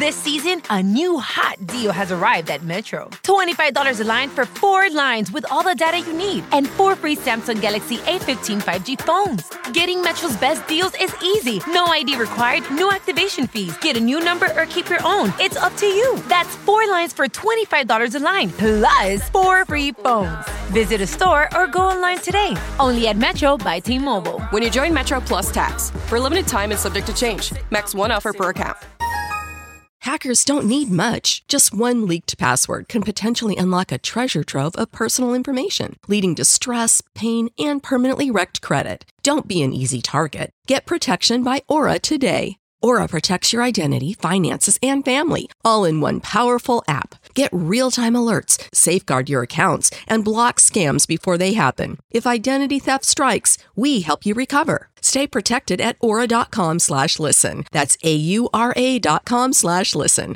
This season, a new hot deal has arrived at Metro. $25 a line for 4 lines with all the data you need and 4 free Samsung Galaxy A15 5G phones. Getting Metro's best deals is easy. No ID required, no activation fees. Get a new number or keep your own. It's up to you. That's 4 lines for $25 a line, plus 4 free phones. Visit a store or go online today. Only at Metro by T-Mobile. When you join Metro Plus Tax. For a limited time and subject to change. Max 1 offer per account. Hackers don't need much. Just one leaked password can potentially unlock a treasure trove of personal information, leading to stress, pain, and permanently wrecked credit. Don't be an easy target. Get protection by Aura today. Aura protects your identity, finances, and family, all in one powerful app. Get real-time alerts, safeguard your accounts, and block scams before they happen. If identity theft strikes, we help you recover. Stay protected at aura.com/listen. That's AURA.com/listen.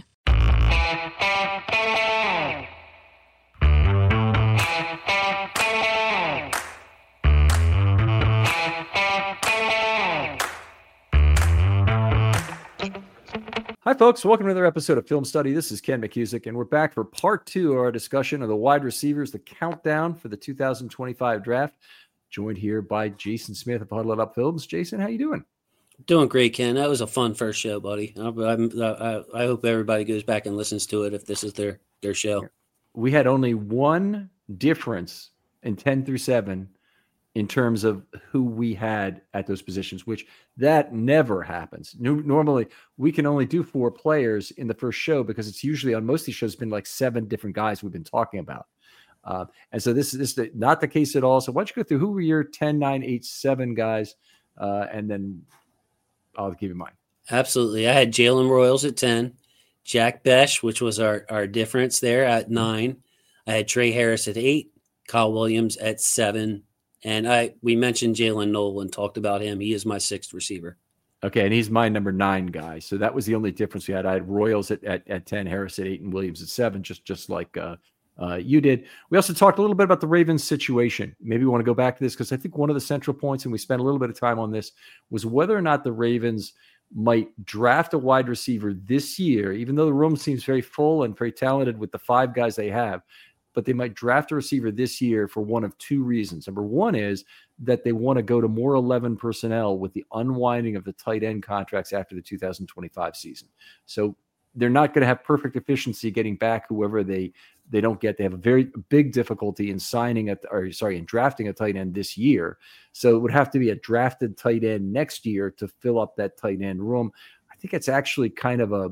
Hi, folks. Welcome to another episode of Film Study. This is Ken McCusick, and we're back for part 2 of our discussion of the wide receivers, the countdown for the 2025 draft. Joined here by Jason Smith of Huddle It Up Films. Jason, how you doing? Doing great, Ken. That was a fun first show, buddy. I hope everybody goes back and listens to it if this is their show. We had only one difference in 10 through 7 in terms of who we had at those positions, which that never happens. Normally, we can only do 4 players in the first show because it's usually on most of these shows been like 7 different guys we've been talking about. And so this is not the case at all. So why don't you go through who were your 10, 9, 8, 7 guys, and then I'll give you mine. Absolutely. I had Jalen Royals at 10, Jack Besh, which was our difference there at 9. I had Trey Harris at 8, Kyle Williams at 7. And we mentioned Jalen Nolan, talked about him. He is my 6th receiver. Okay, and he's my number 9 guy. So that was the only difference we had. I had Royals at 10, Harris at 8, and Williams at 7, just like you did. We also talked a little bit about the Ravens situation. Maybe we want to go back to this because I think one of the central points, and we spent a little bit of time on this, was whether or not the Ravens might draft a wide receiver this year, even though the room seems very full and very talented with the 5 guys they have. But they might draft a receiver this year for one of 2 reasons. Number one is that they want to go to more 11 personnel with the unwinding of the tight end contracts after the 2025 season. So they're not going to have perfect efficiency getting back whoever they don't get. They have a very big difficulty in drafting a tight end this year. So it would have to be a drafted tight end next year to fill up that tight end room. I think it's actually kind of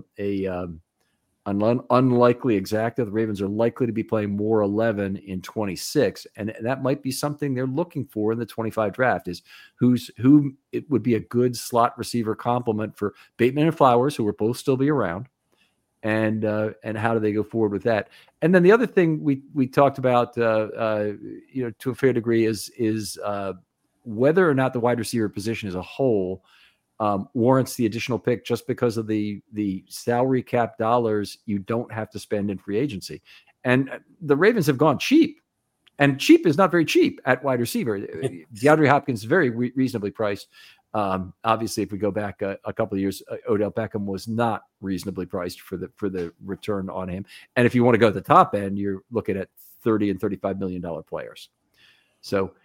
unlikely exacta. The Ravens are likely to be playing more 11 in 26, and that might be something they're looking for in the 25 draft is who it would be a good slot receiver complement for Bateman and Flowers, who will both still be around, and how do they go forward with that? And then the other thing we talked about, to a fair degree is whether or not the wide receiver position as a whole warrants the additional pick just because of the salary cap dollars you don't have to spend in free agency. And the Ravens have gone cheap, and cheap is not very cheap at wide receiver. DeAndre Hopkins is very reasonably priced. Obviously, if we go back a couple of years, Odell Beckham was not reasonably priced for the return on him. And if you want to go to the top end, you're looking at $30 and $35 million players. So,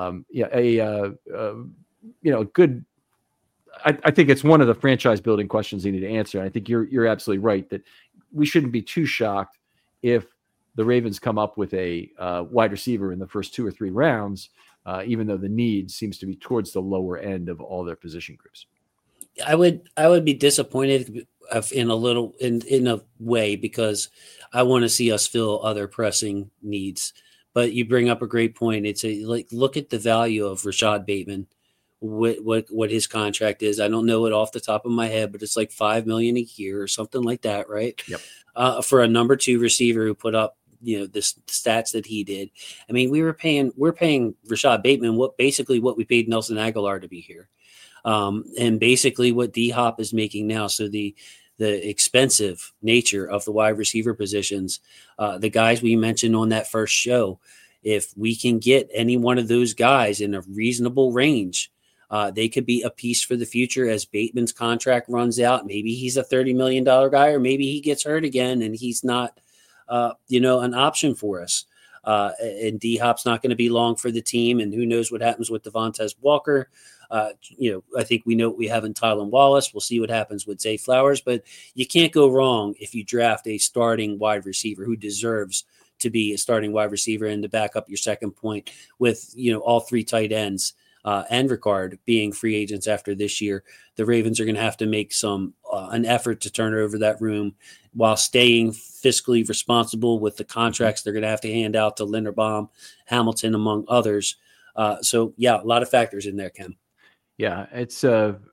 good. I think it's one of the franchise building questions you need to answer. And I think you're absolutely right that we shouldn't be too shocked if the Ravens come up with a wide receiver in the first 2 or 3 rounds, even though the need seems to be towards the lower end of all their position groups. I would be disappointed in a way because I want to see us fill other pressing needs. But you bring up a great point. It's look at the value of Rashad Bateman. What his contract is. I don't know it off the top of my head, but it's like $5 million a year or something like that, right? Yep. For a number 2 receiver who put up, the stats that he did. I mean, we're paying Rashad Bateman what we paid Nelson Aguilar to be here, and basically what D Hop is making now. So the expensive nature of the wide receiver positions, the guys we mentioned on that first show, if we can get any one of those guys in a reasonable range. They could be a piece for the future as Bateman's contract runs out. Maybe he's a $30 million guy, or maybe he gets hurt again and he's not, an option for us. And D-Hop's not going to be long for the team, and who knows what happens with Devontae Walker. I think we know what we have in Tylan Wallace. We'll see what happens with Zay Flowers, but you can't go wrong if you draft a starting wide receiver who deserves to be a starting wide receiver and to back up your second point with, all three tight ends and Ricard being free agents after this year. The Ravens are going to have to make an effort to turn over that room while staying fiscally responsible with the contracts they're going to have to hand out to Linderbaum, Hamilton, among others. A lot of factors in there, Ken. Yeah, it's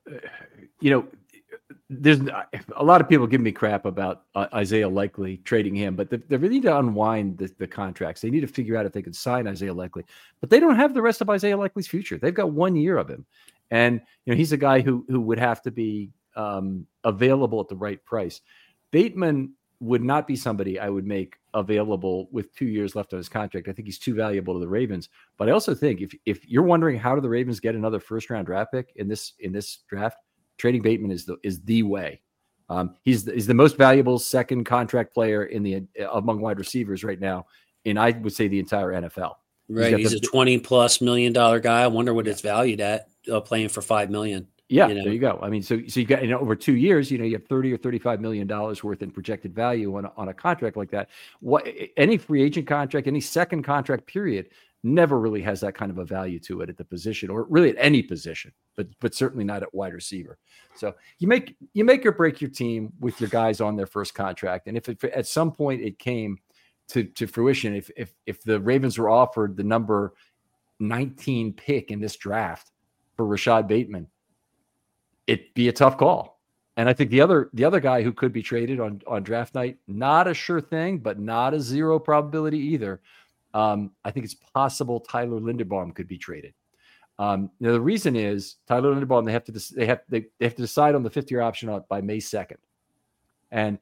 there's a lot of people give me crap about Isaiah Likely trading him, but they really need to unwind the contracts. They need to figure out if they could sign Isaiah Likely, but they don't have the rest of Isaiah Likely's future. They've got 1 year of him, and he's a guy who would have to be available at the right price. Bateman would not be somebody I would make available with 2 years left on his contract. I think he's too valuable to the Ravens. But I also think if you're wondering how do the Ravens get another first round draft pick in this draft, trading Bateman is the way. He's the most valuable second contract player among wide receivers right now, and I would say the entire NFL. Right, he's a $20+ million guy. I wonder what it's valued at, playing for $5 million. Yeah, there you go. I mean, so you got over 2 years, you have $30 or $35 million worth in projected value on a contract like that. Any free agent contract, any second contract period, never really has that kind of a value to it at the position, or really at any position, but certainly not at wide receiver. So you make or break your team with your guys on their first contract, and if at some point it came to fruition, if the Ravens were offered the number 19 pick in this draft for Rashad Bateman, it'd be a tough call. And I think the other guy who could be traded on draft night, not a sure thing, but not a zero probability either. I think it's possible Tyler Linderbaum could be traded. The reason is Tyler Linderbaum, they have to decide on the 5th-year option by May 2nd. And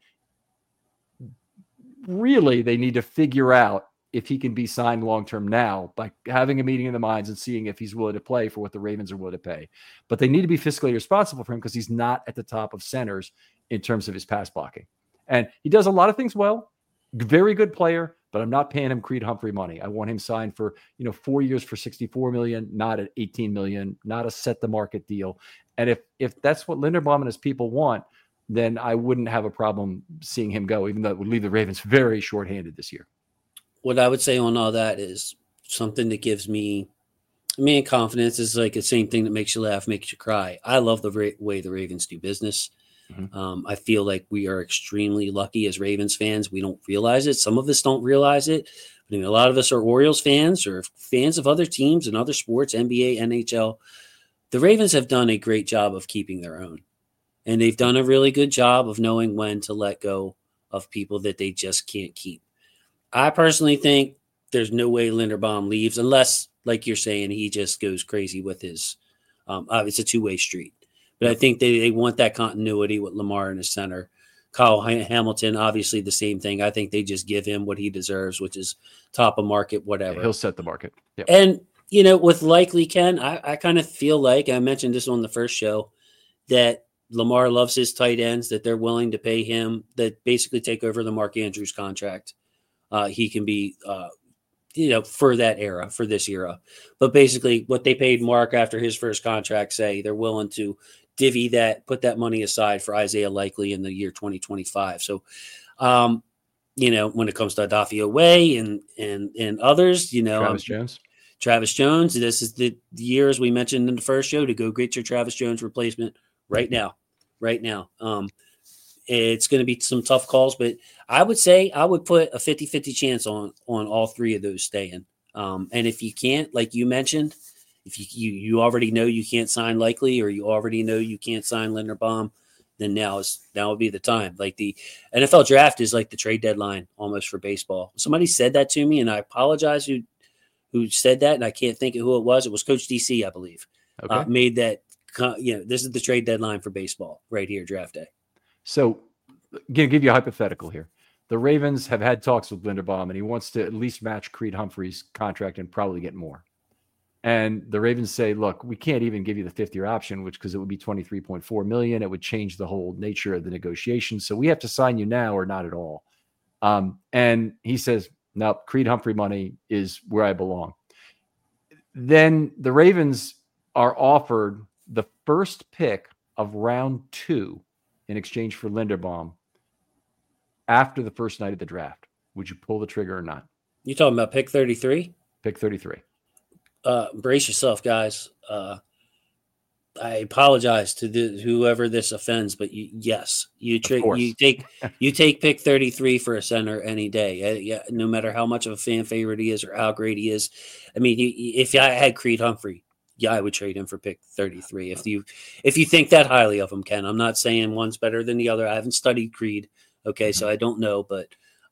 really they need to figure out if he can be signed long-term now by having a meeting in the minds and seeing if he's willing to play for what the Ravens are willing to pay. But they need to be fiscally responsible for him because he's not at the top of centers in terms of his pass blocking. And he does a lot of things well, very good player, but I'm not paying him Creed Humphrey money. I want him signed for, 4 years for $64 million, not at $18 million, not a set the market deal. And if that's what Linderbaum and his people want, then I wouldn't have a problem seeing him go, even though it would leave the Ravens very shorthanded this year. What I would say on all that is something that gives me confidence is like the same thing that makes you laugh, makes you cry. I love the way the Ravens do business. Mm-hmm. I feel like we are extremely lucky as Ravens fans. We don't realize it. Some of us don't realize it. I mean, a lot of us are Orioles fans or fans of other teams and other sports, NBA, NHL. The Ravens have done a great job of keeping their own. And they've done a really good job of knowing when to let go of people that they just can't keep. I personally think there's no way Linderbaum leaves unless, like you're saying, he just goes crazy with his it's a two-way street. But I think they want that continuity with Lamar in the center. Kyle Hamilton, obviously the same thing. I think they just give him what he deserves, which is top of market, whatever. Yeah, he'll set the market. Yep. And, with Likely, Ken, I kind of feel like, I mentioned this on the first show, that Lamar loves his tight ends, that they're willing to pay him, that basically take over the Mark Andrews contract. He can be, for that era, for this era. But basically what they paid Mark after his first contract, say they're willing to divvy that, put that money aside for Isaiah Likely in the year 2025. So, when it comes to Adafio Way and others, Travis Jones, this is the year, as we mentioned in the first show, to go get your Travis Jones replacement right now. It's going to be some tough calls, but I would say I would put a 50-50 chance on all three of those staying. And if you can't, like you mentioned, if you already know you can't sign Likely, or you already know you can't sign Linderbaum, then now would be the time. Like the NFL draft is like the trade deadline almost for baseball. Somebody said that to me, and I apologize who said that, and I can't think of who it was. It was Coach DC, I believe. Okay. Made that. This is the trade deadline for baseball right here, draft day. So, give you a hypothetical here. The Ravens have had talks with Linderbaum, and he wants to at least match Creed Humphrey's contract and probably get more. And the Ravens say, look, we can't even give you the 5th-year option, because it would be $23.4 million. It would change the whole nature of the negotiation. So we have to sign you now or not at all. And he says, no, Creed Humphrey money is where I belong. Then the Ravens are offered the first pick of round 2 in exchange for Linderbaum after the first night of the draft. Would you pull the trigger or not? You talking about pick 33? Pick 33. Brace yourself, guys. I apologize to whoever this offends, but yes, you take pick 33 for a center any day. Yeah, no matter how much of a fan favorite he is or how great he is. I mean, if I had Creed Humphrey, yeah, I would trade him for pick 33. If you think that highly of him, Ken. I'm not saying one's better than the other. I haven't studied Creed, okay, so I don't know, but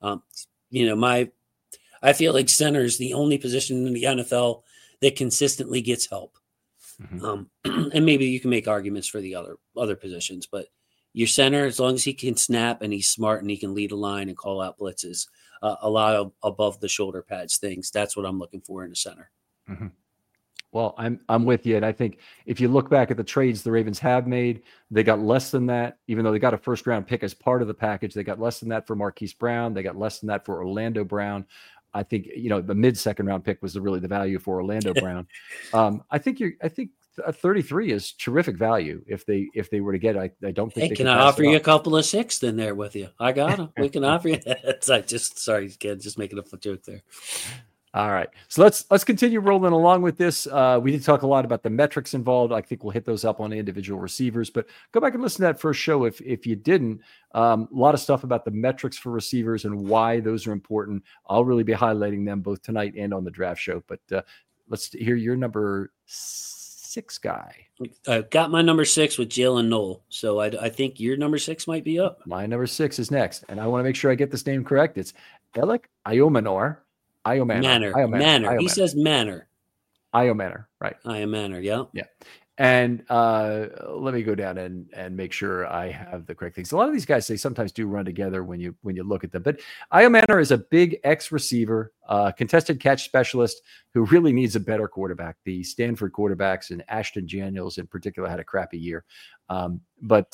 I feel like center is the only position in the NFL that consistently gets help. Mm-hmm. And maybe you can make arguments for the other positions, but your center, as long as he can snap and he's smart and he can lead a line and call out blitzes, a lot of above the shoulder pads things. That's what I'm looking for in a center. Mm-hmm. Well, I'm with you. And I think if you look back at the trades the Ravens have made, they got less than that, even though they got a 1st-round pick as part of the package. They got less than that for Marquise Brown. They got less than that for Orlando Brown. I think, the mid-2nd round pick was really the value for Orlando Brown. I think 33 is terrific value if they were to get it. I don't think. Hey, can I offer you a couple of 6th in there with you? I got them. We can offer you that. Sorry, kid, just making a joke there. All right. So let's continue rolling along with this. We did talk a lot about the metrics involved. I think we'll hit those up on the individual receivers, but go back and listen to that first show if you didn't. A lot of stuff about the metrics for receivers and why those are important. I'll really be highlighting them both tonight and on the draft show. But let's hear your number 6 guy. I've got my number 6 with Jalen Noel. So I think your number 6 might be up. My number 6 is next. And I want to make sure I get this name correct. It's Alec Iomanor. Manor. He says Manor. Iomanor, right. Iomanor, yeah. Yeah. And let me go down and make sure I have the correct things. A lot of these guys, they sometimes do run together when you look at them. But Iomanor is a big X-receiver, contested catch specialist who really needs a better quarterback. The Stanford quarterbacks and Ashton Daniels in particular had a crappy year. But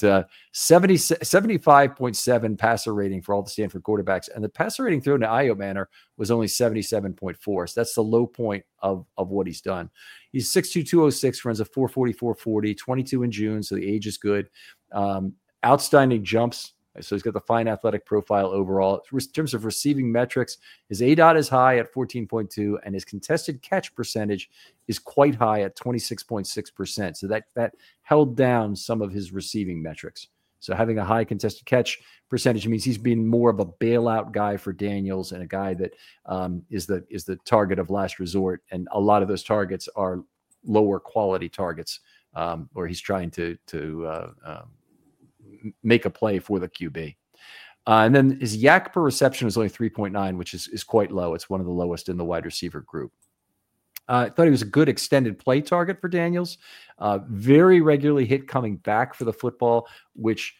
75.7 passer rating for all the Stanford quarterbacks. And the passer rating thrown to Iomanor was only 77.4. So that's the low point of what he's done. He's 6'2", 206, runs a 4.44 40, 22 in June, so the age is good. Outstanding jumps, so he's got the fine athletic profile overall. In terms of receiving metrics, his ADOT is high at 14.2, and his contested catch percentage is quite high at 26.6%. So that held down some of his receiving metrics. So having a high contested catch percentage means he's been more of a bailout guy for Daniels and a guy that is the target of last resort. And a lot of those targets are lower quality targets where he's trying to make a play for the QB. And then his yak per reception is only 3.9, which is quite low. It's one of the lowest in the wide receiver group. I thought he was a good extended play target for Daniels. Very regularly hit coming back for the football, which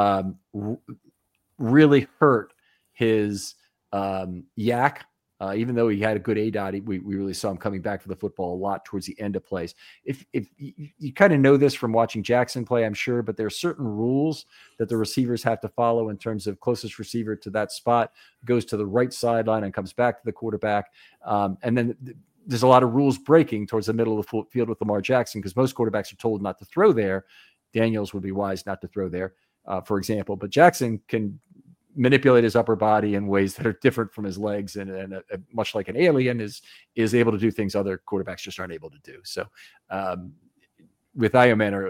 really hurt his yak. Even though he had a good ADOT, we really saw him coming back for the football a lot towards the end of plays. If you kind of know this from watching Jackson play, I'm sure, but there are certain rules that the receivers have to follow in terms of closest receiver to that spot goes to the right sideline and comes back to the quarterback. And then there's a lot of rules breaking towards the middle of the field with Lamar Jackson because most quarterbacks are told not to throw there. Daniels would be wise not to throw there, for example. But Jackson can manipulate his upper body in ways that are different from his legs, and much like an alien is able to do things other quarterbacks just aren't able to do. So with Iomanor,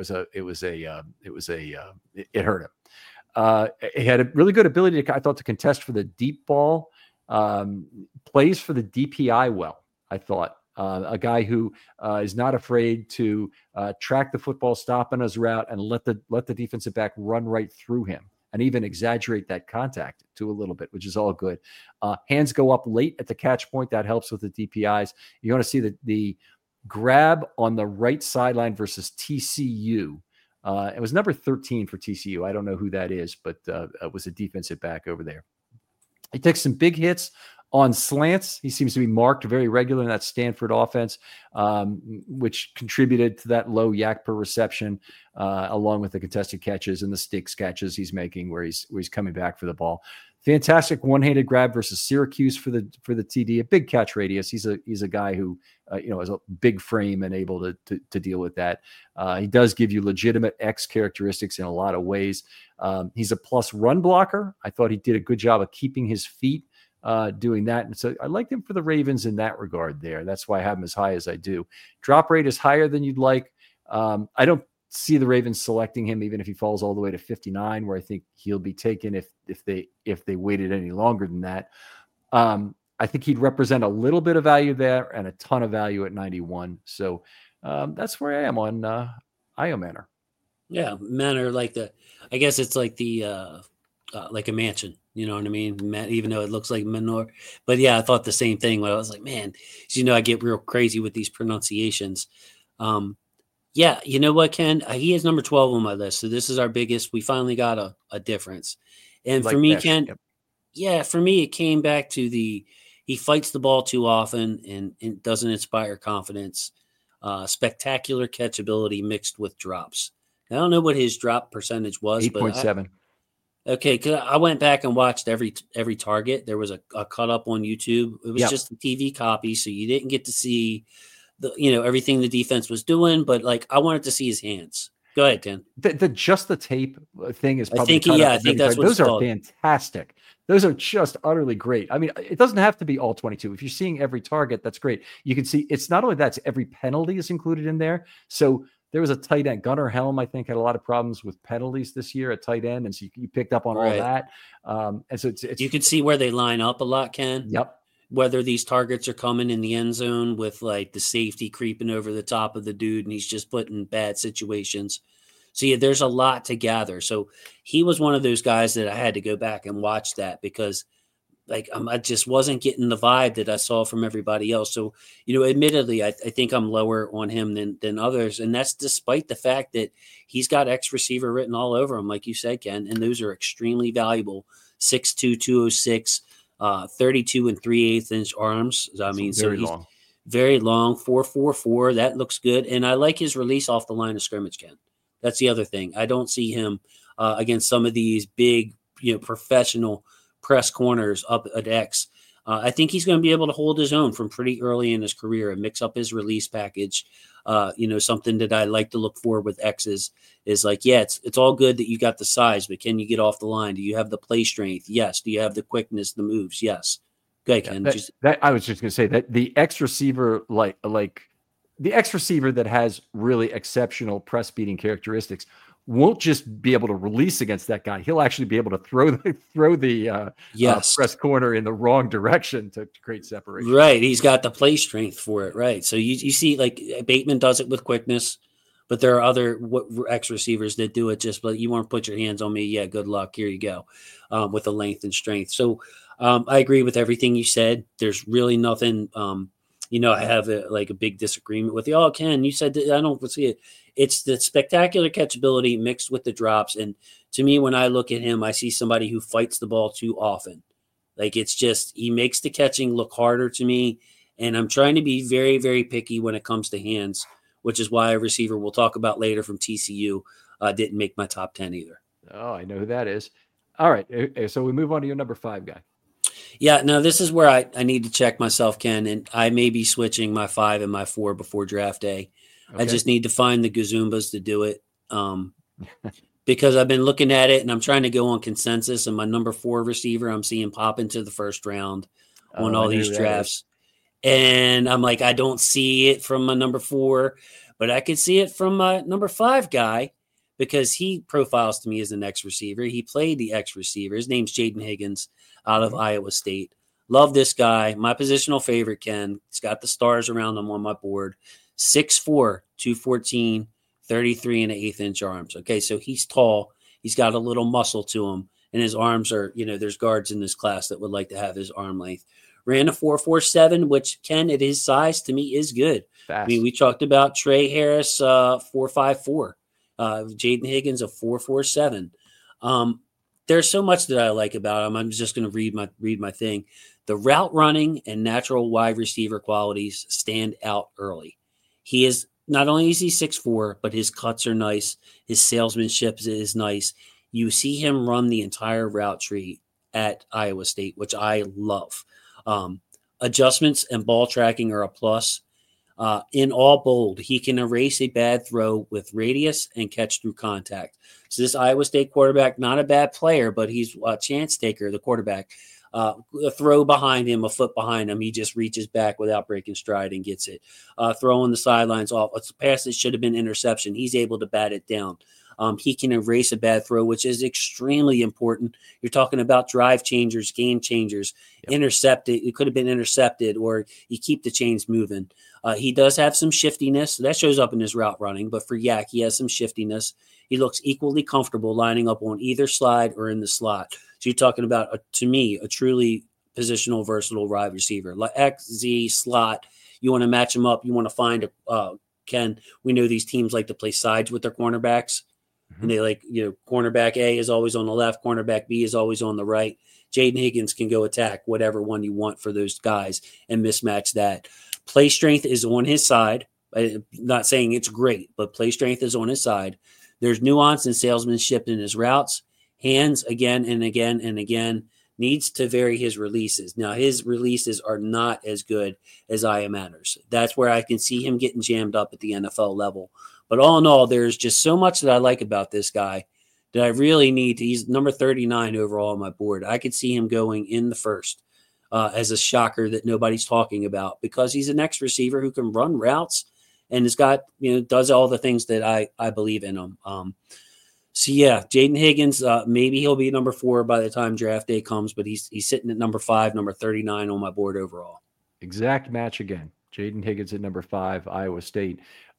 it hurt him. He had a really good ability to contest for the deep ball, plays for the DPI well. I thought a guy who is not afraid to track the football, stop on his route, and let the defensive back run right through him, and even exaggerate that contact to a little bit, which is all good. Hands go up late at the catch point. That helps with the DPIs. You want to see the grab on the right sideline versus TCU. It was number 13 for TCU. I don't know who that is, but it was a defensive back over there. He takes some big hits On slants, he seems to be marked very regular in that Stanford offense, which contributed to that low yak per reception, along with the contested catches and the sticks catches he's making where he's coming back for the ball. Fantastic one-handed grab versus Syracuse for the TD, a big catch radius. He's a guy who has a big frame and able to deal with that. He does give you legitimate X characteristics in a lot of ways. He's a plus run blocker. I thought he did a good job of keeping his feet doing that. And so I liked him for the Ravens in that regard there. That's why I have him as high as I do. Drop rate is higher than you'd like. I don't see the Ravens selecting him, even if he falls all the way to 59, where I think he'll be taken if they waited any longer than that. I think he'd represent a little bit of value there and a ton of value at 91. So that's where I am on Io Manor. Yeah, Manor, I guess it's like the like a mansion. You know what I mean? Even though it looks like Manor. But yeah, I thought the same thing when I was like, man, I get real crazy with these pronunciations. Yeah, you know what, Ken? He is number 12 on my list. So this is our biggest. We finally got a difference. And for me, Ken, for me, it came back to he fights the ball too often and doesn't inspire confidence. Spectacular catchability mixed with drops. I don't know what his drop percentage was. 8.7. Okay, because I went back and watched every target. There was a cut up on YouTube. It was just a TV copy, so you didn't get to see everything the defense was doing. But I wanted to see his hands. Go ahead, Ken. The just the tape thing is probably. I think that's what those are fantastic. Those are just utterly great. I mean, it doesn't have to be all 22. If you're seeing every target, that's great. You can see it's not only that; it's every penalty is included in there. So. There was a tight end. Gunnar Helm, I think, had a lot of problems with penalties this year at tight end. And so you picked up on all that. And so it's you can see where they line up a lot, Ken. Yep. Whether these targets are coming in the end zone with the safety creeping over the top of the dude and he's just put in bad situations. So yeah, there's a lot to gather. So he was one of those guys that I had to go back and watch that because I just wasn't getting the vibe that I saw from everybody else. So, admittedly, I think I'm lower on him than others. And that's despite the fact that he's got X receiver written all over him, like you said, Ken. And those are extremely valuable. 6'2", 206, 32 and 3/8 inch arms. I mean, so he's long. Very long, 4.44. That looks good. And I like his release off the line of scrimmage, Ken. That's the other thing. I don't see him against some of these big, professional press corners up at X. I think he's going to be able to hold his own from pretty early in his career and mix up his release package. Something that I like to look for with X's is it's all good that you got the size, but can you get off the line? Do you have the play strength? Yes. Do you have the quickness, the moves? Yes. Good, Ken. I was just going to say that the X receiver, the X receiver that has really exceptional press beating characteristics won't just be able to release against that guy. He'll actually be able to throw the press corner in the wrong direction to create separation. Right. He's got the play strength for it. Right. So you see Bateman does it with quickness, but there are other X receivers that do it just, but you want to put your hands on me. Yeah. Good luck. Here you go. With the length and strength. So I agree with everything you said. There's really nothing, I have a big disagreement with you. Oh, Ken, you said that I don't see it. It's the spectacular catchability mixed with the drops. And to me, when I look at him, I see somebody who fights the ball too often. It's just, he makes the catching look harder to me. And I'm trying to be very, very picky when it comes to hands, which is why a receiver we'll talk about later from TCU didn't make my top 10 either. Oh, I know who that is. All right. So we move on to your number 5 guy. Yeah, now this is where I need to check myself, Ken, and I may be switching my 5 and my 4 before draft day. Okay. I just need to find the Gazumbas to do it because I've been looking at it and I'm trying to go on consensus, and my number 4 receiver I'm seeing pop into the first round on all these drafts. And I'm like, I don't see it from my number 4, but I could see it from my number 5 guy because he profiles to me as an X receiver. He played the X receiver. His name's Jaden Higgins out of Iowa State. Love this guy. My positional favorite, Ken. He's got the stars around him on my board. 6'4", 214, 33 and 1/8 inch arms. Okay, so he's tall. He's got a little muscle to him. And his arms are, there's guards in this class that would like to have his arm length. Ran a 4.47, which, Ken, at his size, to me, is good. Fast. I mean, we talked about Trey Harris, 4.54. Jaden Higgins, a 4.47. there's so much that I like about him. I'm just going to read my thing. The route running and natural wide receiver qualities stand out early. He is not only is he 6'4", but his cuts are nice. His salesmanship is nice. You see him run the entire route tree at Iowa State, which I love. Adjustments and ball tracking are a plus. In all bold, he can erase a bad throw with radius and catch through contact. So this Iowa State quarterback, not a bad player, but he's a chance taker, the quarterback. A throw behind him, a foot behind him, he just reaches back without breaking stride and gets it. Throwing the sidelines off. It's a pass that should have been interception. He's able to bat it down. He can erase a bad throw, which is extremely important. You're talking about drive changers, game changers, intercepted. It could have been intercepted, or you keep the chains moving. He does have some shiftiness. That shows up in his route running, but for Yak, he has some shiftiness. He looks equally comfortable lining up on either slide or in the slot. So you're talking about, to me, a truly positional, versatile wide receiver. Like X, Z, slot, you want to match them up. You want to find we know these teams like to play sides with their cornerbacks. And they cornerback A is always on the left, cornerback B is always on the right. Jaden Higgins can go attack whatever one you want for those guys and mismatch that. Play strength is on his side. I'm not saying it's great, but play strength is on his side. There's nuance and salesmanship in his routes. Hands again and again and again. Needs to vary his releases. Now, his releases are not as good as Iamana's. That's where I can see him getting jammed up at the NFL level. But all in all, there's just so much that I like about this guy that I really need to. He's number 39 overall on my board. I could see him going in the first as a shocker that nobody's talking about, because he's an X receiver who can run routes and has got, does all the things that I believe in him. So yeah, Jaden Higgins, maybe he'll be number 4 by the time draft day comes, but he's sitting at number 5, number 39 on my board overall. Exact match again. Jaden Higgins at number 5, Iowa State.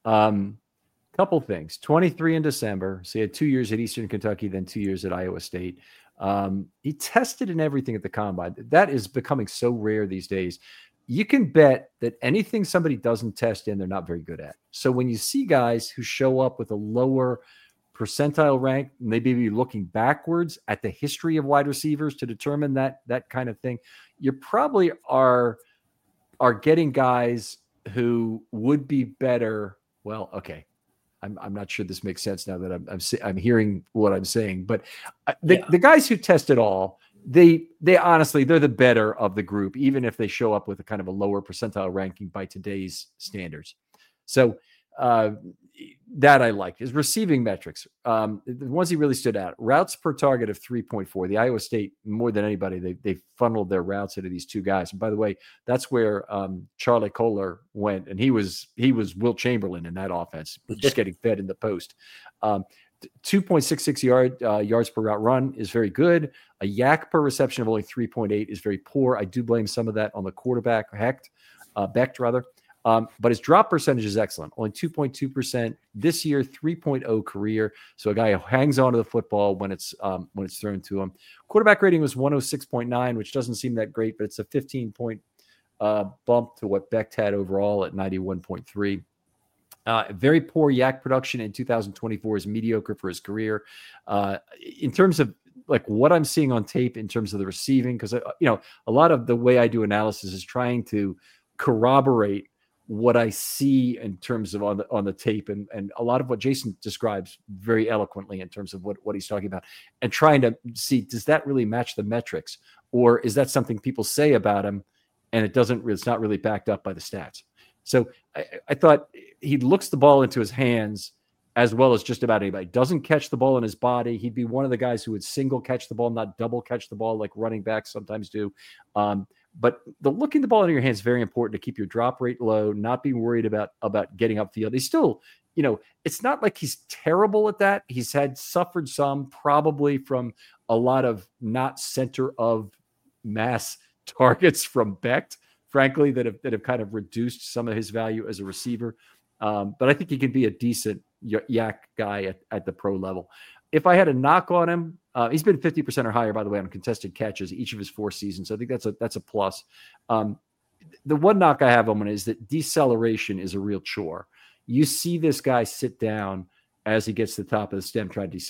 Couple things. 23 in December. So he had 2 years at Eastern Kentucky, then 2 years at Iowa State. He tested in everything at the combine. That is becoming so rare these days. You can bet that anything somebody doesn't test in, they're not very good at. So when you see guys who show up with a lower percentile rank, maybe be looking backwards at the history of wide receivers to determine that kind of thing, you probably are getting guys who would be better. Well, okay. I'm not sure this makes sense now that I'm hearing what I'm saying, but the guys who test it all, they honestly, they're the better of the group, even if they show up with a kind of a lower percentile ranking by today's standards. So that I like. His receiving metrics, the ones he really stood out: routes per target of 3.4. The Iowa State, more than anybody, they funneled their routes into these two guys. And by the way, that's where Charlie Kohler went, and he was Wilt Chamberlain in that offense, just getting fed in the post. 2.66 yards per route run is very good. A yak per reception of only 3.8 is very poor. I do blame some of that on the quarterback, Becht rather. But his drop percentage is excellent. Only 2.2% this year, 3.0 career. So a guy who hangs on to the football when it's thrown to him. Quarterback rating was 106.9, which doesn't seem that great, but it's a 15-point bump to what Becht had overall at 91.3. Very poor yak production in 2024 is mediocre for his career. In terms of like what I'm seeing on tape in terms of the receiving, because a lot of the way I do analysis is trying to corroborate what I see in terms of on the tape, and a lot of what Jason describes very eloquently in terms of what he's talking about, and trying to see, does that really match the metrics, or is that something people say about him and it's not really backed up by the stats? So I thought he looks the ball into his hands as well as just about anybody. Doesn't catch the ball in his body. He'd be one of the guys who would single catch the ball, not double catch the ball like running backs sometimes do. But the looking the ball in your hands is very important to keep your drop rate low, not be worried about getting upfield. He's still, it's not like he's terrible at that. He's suffered some probably from a lot of not center of mass targets from Becht, frankly, that have kind of reduced some of his value as a receiver. But I think he can be a decent yak guy at the pro level. If I had a knock on him, he's been 50% or higher, by the way, on contested catches each of his 4 seasons. So I think that's a plus. The one knock I have on him is that deceleration is a real chore. You see this guy sit down as he gets to the top of the stem, try to decelerate.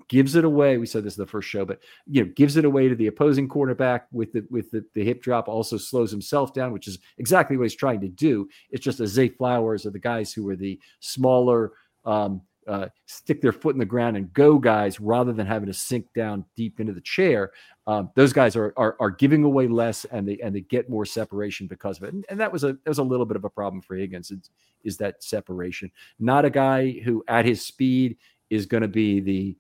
gives it away. We said this in the first show, but gives it away to the opposing quarterback with the hip drop. Also slows himself down, which is exactly what he's trying to do. It's just a Zay Flowers or the guys who are the smaller, stick their foot in the ground and go guys, rather than having to sink down deep into the chair. Those guys are giving away less, and they get more separation because of it. And that was a little bit of a problem for Higgins, is that separation. Not a guy who at his speed is going to be the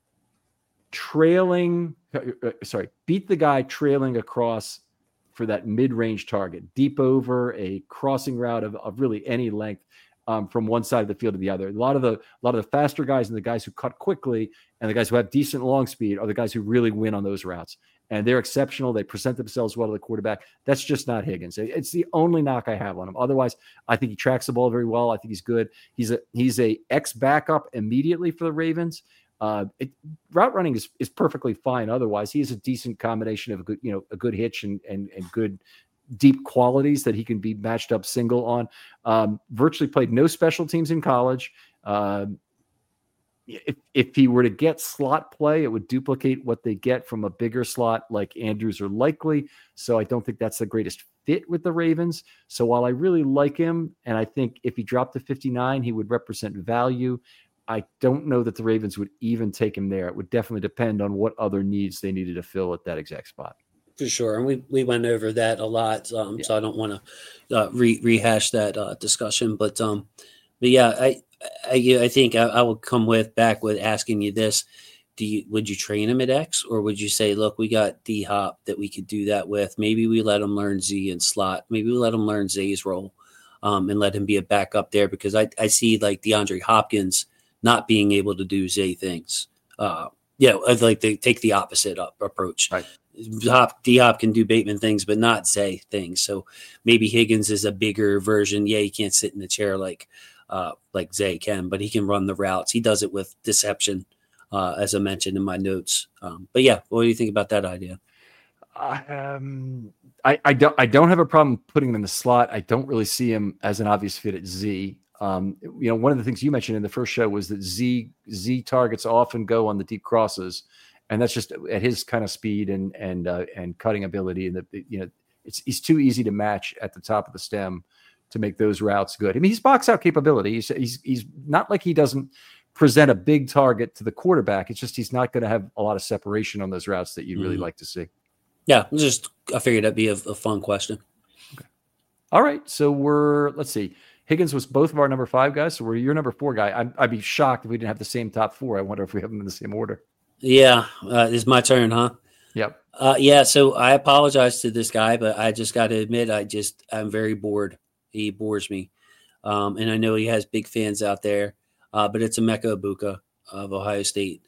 beat the guy trailing across for that mid-range target, deep over a crossing route of really any length, from one side of the field to the other. A lot of the faster guys and the guys who cut quickly and the guys who have decent long speed are the guys who really win on those routes. And they're exceptional. They present themselves well to the quarterback. That's just not Higgins. It's the only knock I have on him. Otherwise, I think he tracks the ball very well. I think he's good. He's a X backup immediately for the Ravens. Route running is perfectly fine. Otherwise, he is a decent combination of a good hitch and good deep qualities that he can be matched up single on. Virtually played no special teams in college. If he were to get slot play, it would duplicate what they get from a bigger slot like Andrews or Likely. So I don't think that's the greatest fit with the Ravens. So while I really like him, and I think if he dropped to 59, he would represent value, I don't know that the Ravens would even take him there. It would definitely depend on what other needs they needed to fill at that exact spot. For sure. And we went over that a lot. So I don't want to rehash that discussion. But yeah, I think I will come back with asking you this. Would you train him at X, or would you say, look, we got D-Hop that we could do that with. Maybe we let him learn Z and slot. Maybe we let him learn Zay's role and let him be a backup there, because I see like DeAndre Hopkins not being able to do Zay things. I'd like to take the opposite approach. Right. D-Hop can do Bateman things, but not Zay things. So maybe Higgins is a bigger version. Yeah, he can't sit in the chair like Zay can, but he can run the routes. He does it with deception, as I mentioned in my notes. But yeah, what do you think about that idea? I don't have a problem putting him in the slot. I don't really see him as an obvious fit at Z. One of the things you mentioned in the first show was that Z targets often go on the deep crosses, and that's just at his kind of speed and cutting ability. And he's too easy to match at the top of the stem to make those routes good. I mean, he's box out capability. He's not like he doesn't present a big target to the quarterback. It's just he's not going to have a lot of separation on those routes that you'd really like to see. Yeah, I figured that'd be a fun question. Okay. All right, so let's see. Higgins was both of our number 5 guys, so we're your number 4 guy. I'd be shocked if we didn't have the same top 4. I wonder if we have them in the same order. Yeah, it's my turn, huh? Yep. Yeah, so I apologize to this guy, but I just got to admit, I'm very bored. He bores me. And I know he has big fans out there, but it's Emeka Egbuka of Ohio State.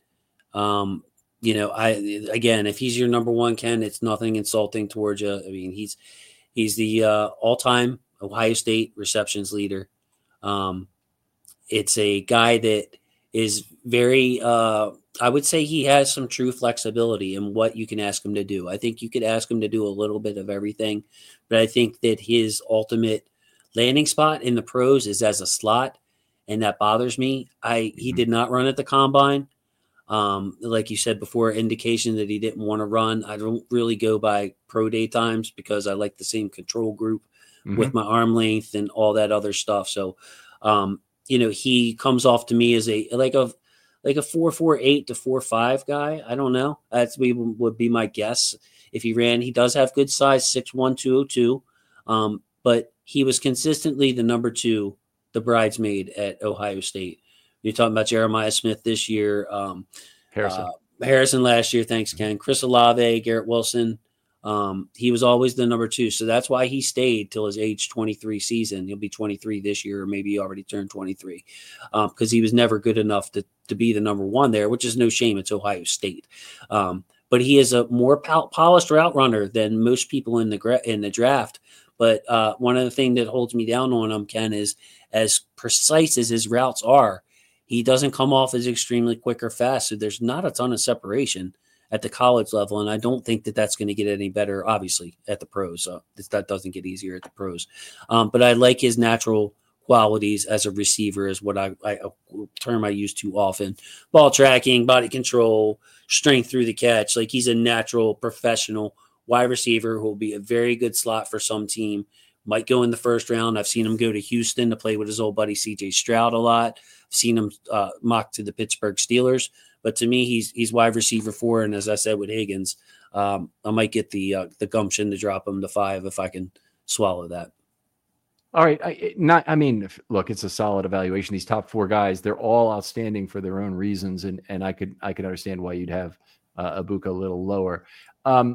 If he's your number 1, Ken, it's nothing insulting towards you. I mean, he's the all-time Ohio State receptions leader. It's a guy that is very, I would say he has some true flexibility in what you can ask him to do. I think you could ask him to do a little bit of everything, but I think that his ultimate landing spot in the pros is as a slot, and that bothers me. He did not run at the combine. Like you said before, indication that he didn't want to run. I don't really go by pro day times because I like the same control group with my arm length and all that other stuff. So, he comes off to me as a 4.48 to 4.5 guy. I don't know. Would be my guess if he ran. He does have good size, 6'1", 202. But he was consistently the number 2, the bridesmaid at Ohio State. You're talking about Jeremiah Smith this year. Harrison last year. Thanks, Ken. Chris Olave, Garrett Wilson. He was always the number 2. So that's why he stayed till his age 23 season. He'll be 23 this year, or maybe he already turned 23, because he was never good enough to be the number 1 there, which is no shame. It's Ohio State. But he is a more polished route runner than most people in the draft. But one of the things that holds me down on him, Ken, is as precise as his routes are, he doesn't come off as extremely quick or fast. So there's not a ton of separation at the college level. And I don't think that that's going to get any better, obviously, at the pros. That doesn't get easier at the pros. But I like his natural qualities as a receiver is what a term I use too often. Ball tracking, body control, strength through the catch. Like, he's a natural professional wide receiver who will be a very good slot for some team. Might go in the first round. I've seen him go to Houston to play with his old buddy CJ Stroud a lot. I've seen him mock to the Pittsburgh Steelers. But to me, he's wide receiver 4. And as I said with Higgins, I might get the gumption to drop him to 5 if I can swallow that. All right. Look, it's a solid evaluation. These top 4 guys, they're all outstanding for their own reasons. And I could understand why you'd have Egbuka a little lower. I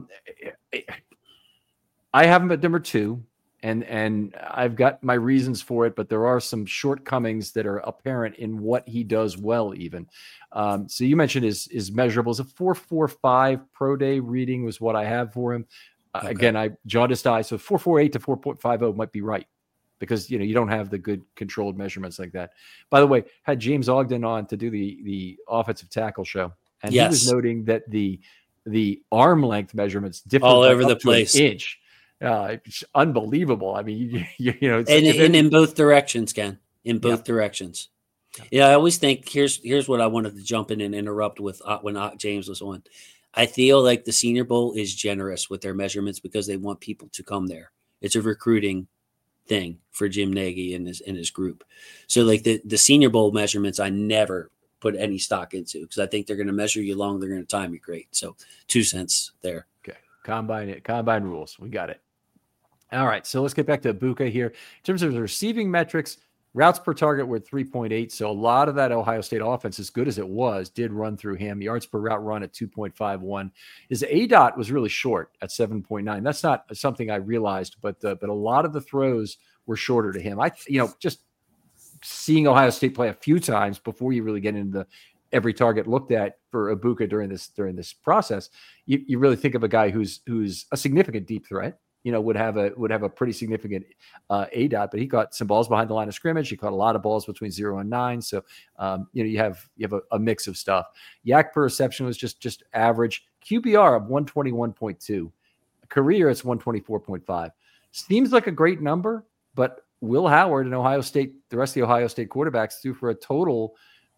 have him at number 2. And I've got my reasons for it, but there are some shortcomings that are apparent in what he does well, even. So you mentioned his measurables. A 4.45 pro day reading was what I have for him. Okay. Again, I jaundiced eye, so 4.48 to 4.50 might be right, because you don't have the good controlled measurements like that. By the way, had James Ogden on to do the offensive tackle show, and he was noting that the arm length measurements differ all over the place. An inch. It's unbelievable. I mean, and in both directions, Ken. In both directions. Yeah, I always think here's what I wanted to jump in and interrupt with when James was on. I feel like the Senior Bowl is generous with their measurements because they want people to come there. It's a recruiting thing for Jim Nagy and his group. So like the Senior Bowl measurements, I never put any stock into because I think they're going to measure you long, they're going to time you great. So 2 cents there. Okay, combine rules. We got it. All right, so let's get back to Egbuka here. In terms of the receiving metrics, routes per target were 3.8. So a lot of that Ohio State offense, as good as it was, did run through him. Yards per route run at 2.51. His ADOT was really short at 7.9. That's not something I realized, but a lot of the throws were shorter to him. Just seeing Ohio State play a few times before you really get into every target looked at for Egbuka during this process, you really think of a guy who's a significant deep threat. Would have a pretty significant ADOT, but he caught some balls behind the line of scrimmage. He caught a lot of balls between 0 and 9. So, you have a mix of stuff. Yak per reception was just average. QBR of 121.2. Career, it's 124.5. Seems like a great number, but Will Howard and Ohio State, the rest of the Ohio State quarterbacks threw for a total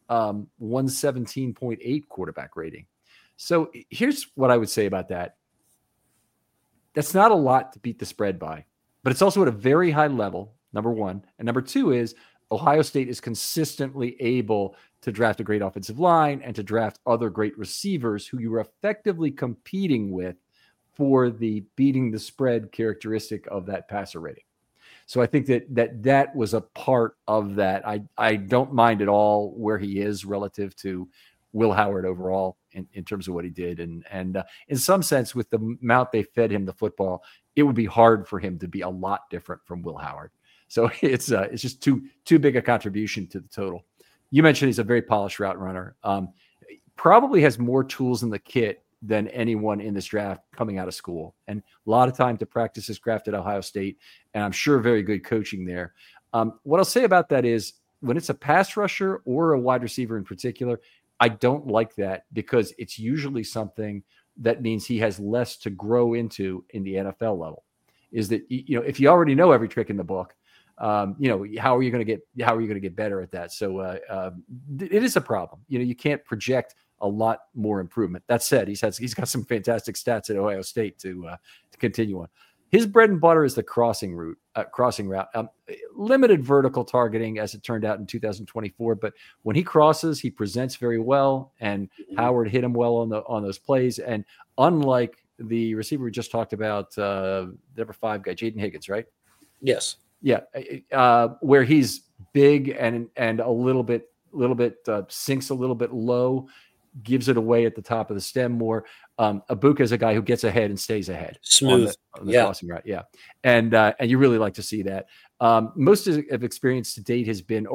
117.8 quarterback rating. So here's what I would say about that. That's not a lot to beat the spread by, but it's also at a very high level, number one. And number two is Ohio State is consistently able to draft a great offensive line and to draft other great receivers who you're effectively competing with for the beating the spread characteristic of that passer rating. So I think that was a part of that. I don't mind at all where he is relative to Will Howard overall in terms of what he did. And in some sense, with the amount they fed him the football, it would be hard for him to be a lot different from Will Howard. So it's just too big a contribution to the total. You mentioned he's a very polished route runner. Probably has more tools in the kit than anyone in this draft coming out of school, and a lot of time to practice his craft at Ohio State. And I'm sure very good coaching there. What I'll say about that is when it's a pass rusher or a wide receiver in particular, I don't like that because it's usually something that means he has less to grow into in the NFL level. Is that, if you already know every trick in the book, how are you going to get better at that? So it is a problem. You can't project a lot more improvement. That said, he's got some fantastic stats at Ohio State to continue on. His bread and butter is the crossing route. Limited vertical targeting, as it turned out in 2024. But when he crosses, he presents very well, and Howard hit him well on those plays. And unlike the receiver we just talked about, number 5 guy, Jaden Higgins, right? Yes. Yeah, where he's big and a little bit sinks a little bit low, gives it away at the top of the stem more. Egbuka is a guy who gets ahead and stays ahead. Smooth. On the crossing route. Yeah. And you really like to see that. Most of experience to date has been,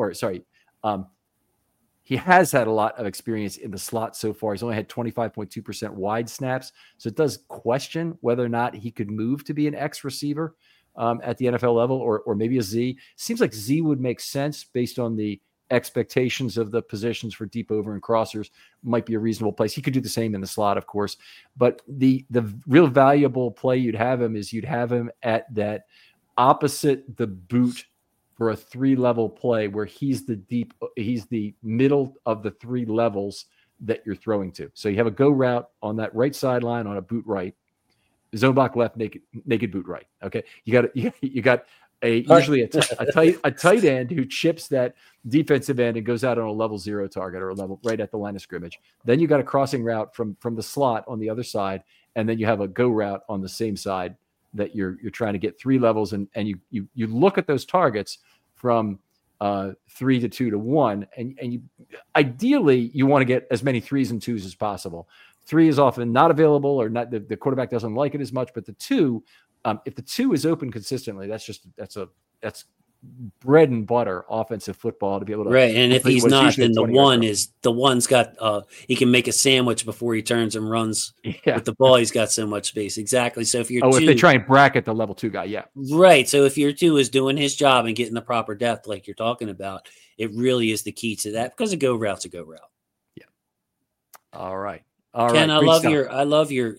he has had a lot of experience in the slot so far. He's only had 25.2% wide snaps. So it does question whether or not he could move to be an X receiver at the NFL level or maybe a Z. Seems like Z would make sense based on the expectations of the positions for deep over and crossers. Might be a reasonable place. He could do the same in the slot, of course, but the real valuable play you'd have him at that opposite the boot for a 3-level play where he's the middle of the 3 levels that you're throwing to. So you have a go route on that right sideline on a boot right, zone block left, naked boot right. Okay, you got usually a tight end who chips that defensive end and goes out on a level 0 target or a level right at the line of scrimmage. Then you got a crossing route from the slot on the other side, and then you have a go route on the same side that you're trying to get 3 levels, and you look at those targets from 3 to 2 to 1, and you ideally you want to get as many 3s and 2s as possible. 3 is often not available, or not the quarterback doesn't like it as much, but the 2, if the 2 is open consistently, that's bread and butter offensive football to be able to right. And if he's not, then the one's got he can make a sandwich before he turns and runs with the ball. He's got so much space. Exactly. So if you're if they try and bracket the level 2 guy, yeah, right. So if your 2 is doing his job and getting the proper depth, like you're talking about, it really is the key to that, because a go route's a go route. Yeah. All right. Ken, I love your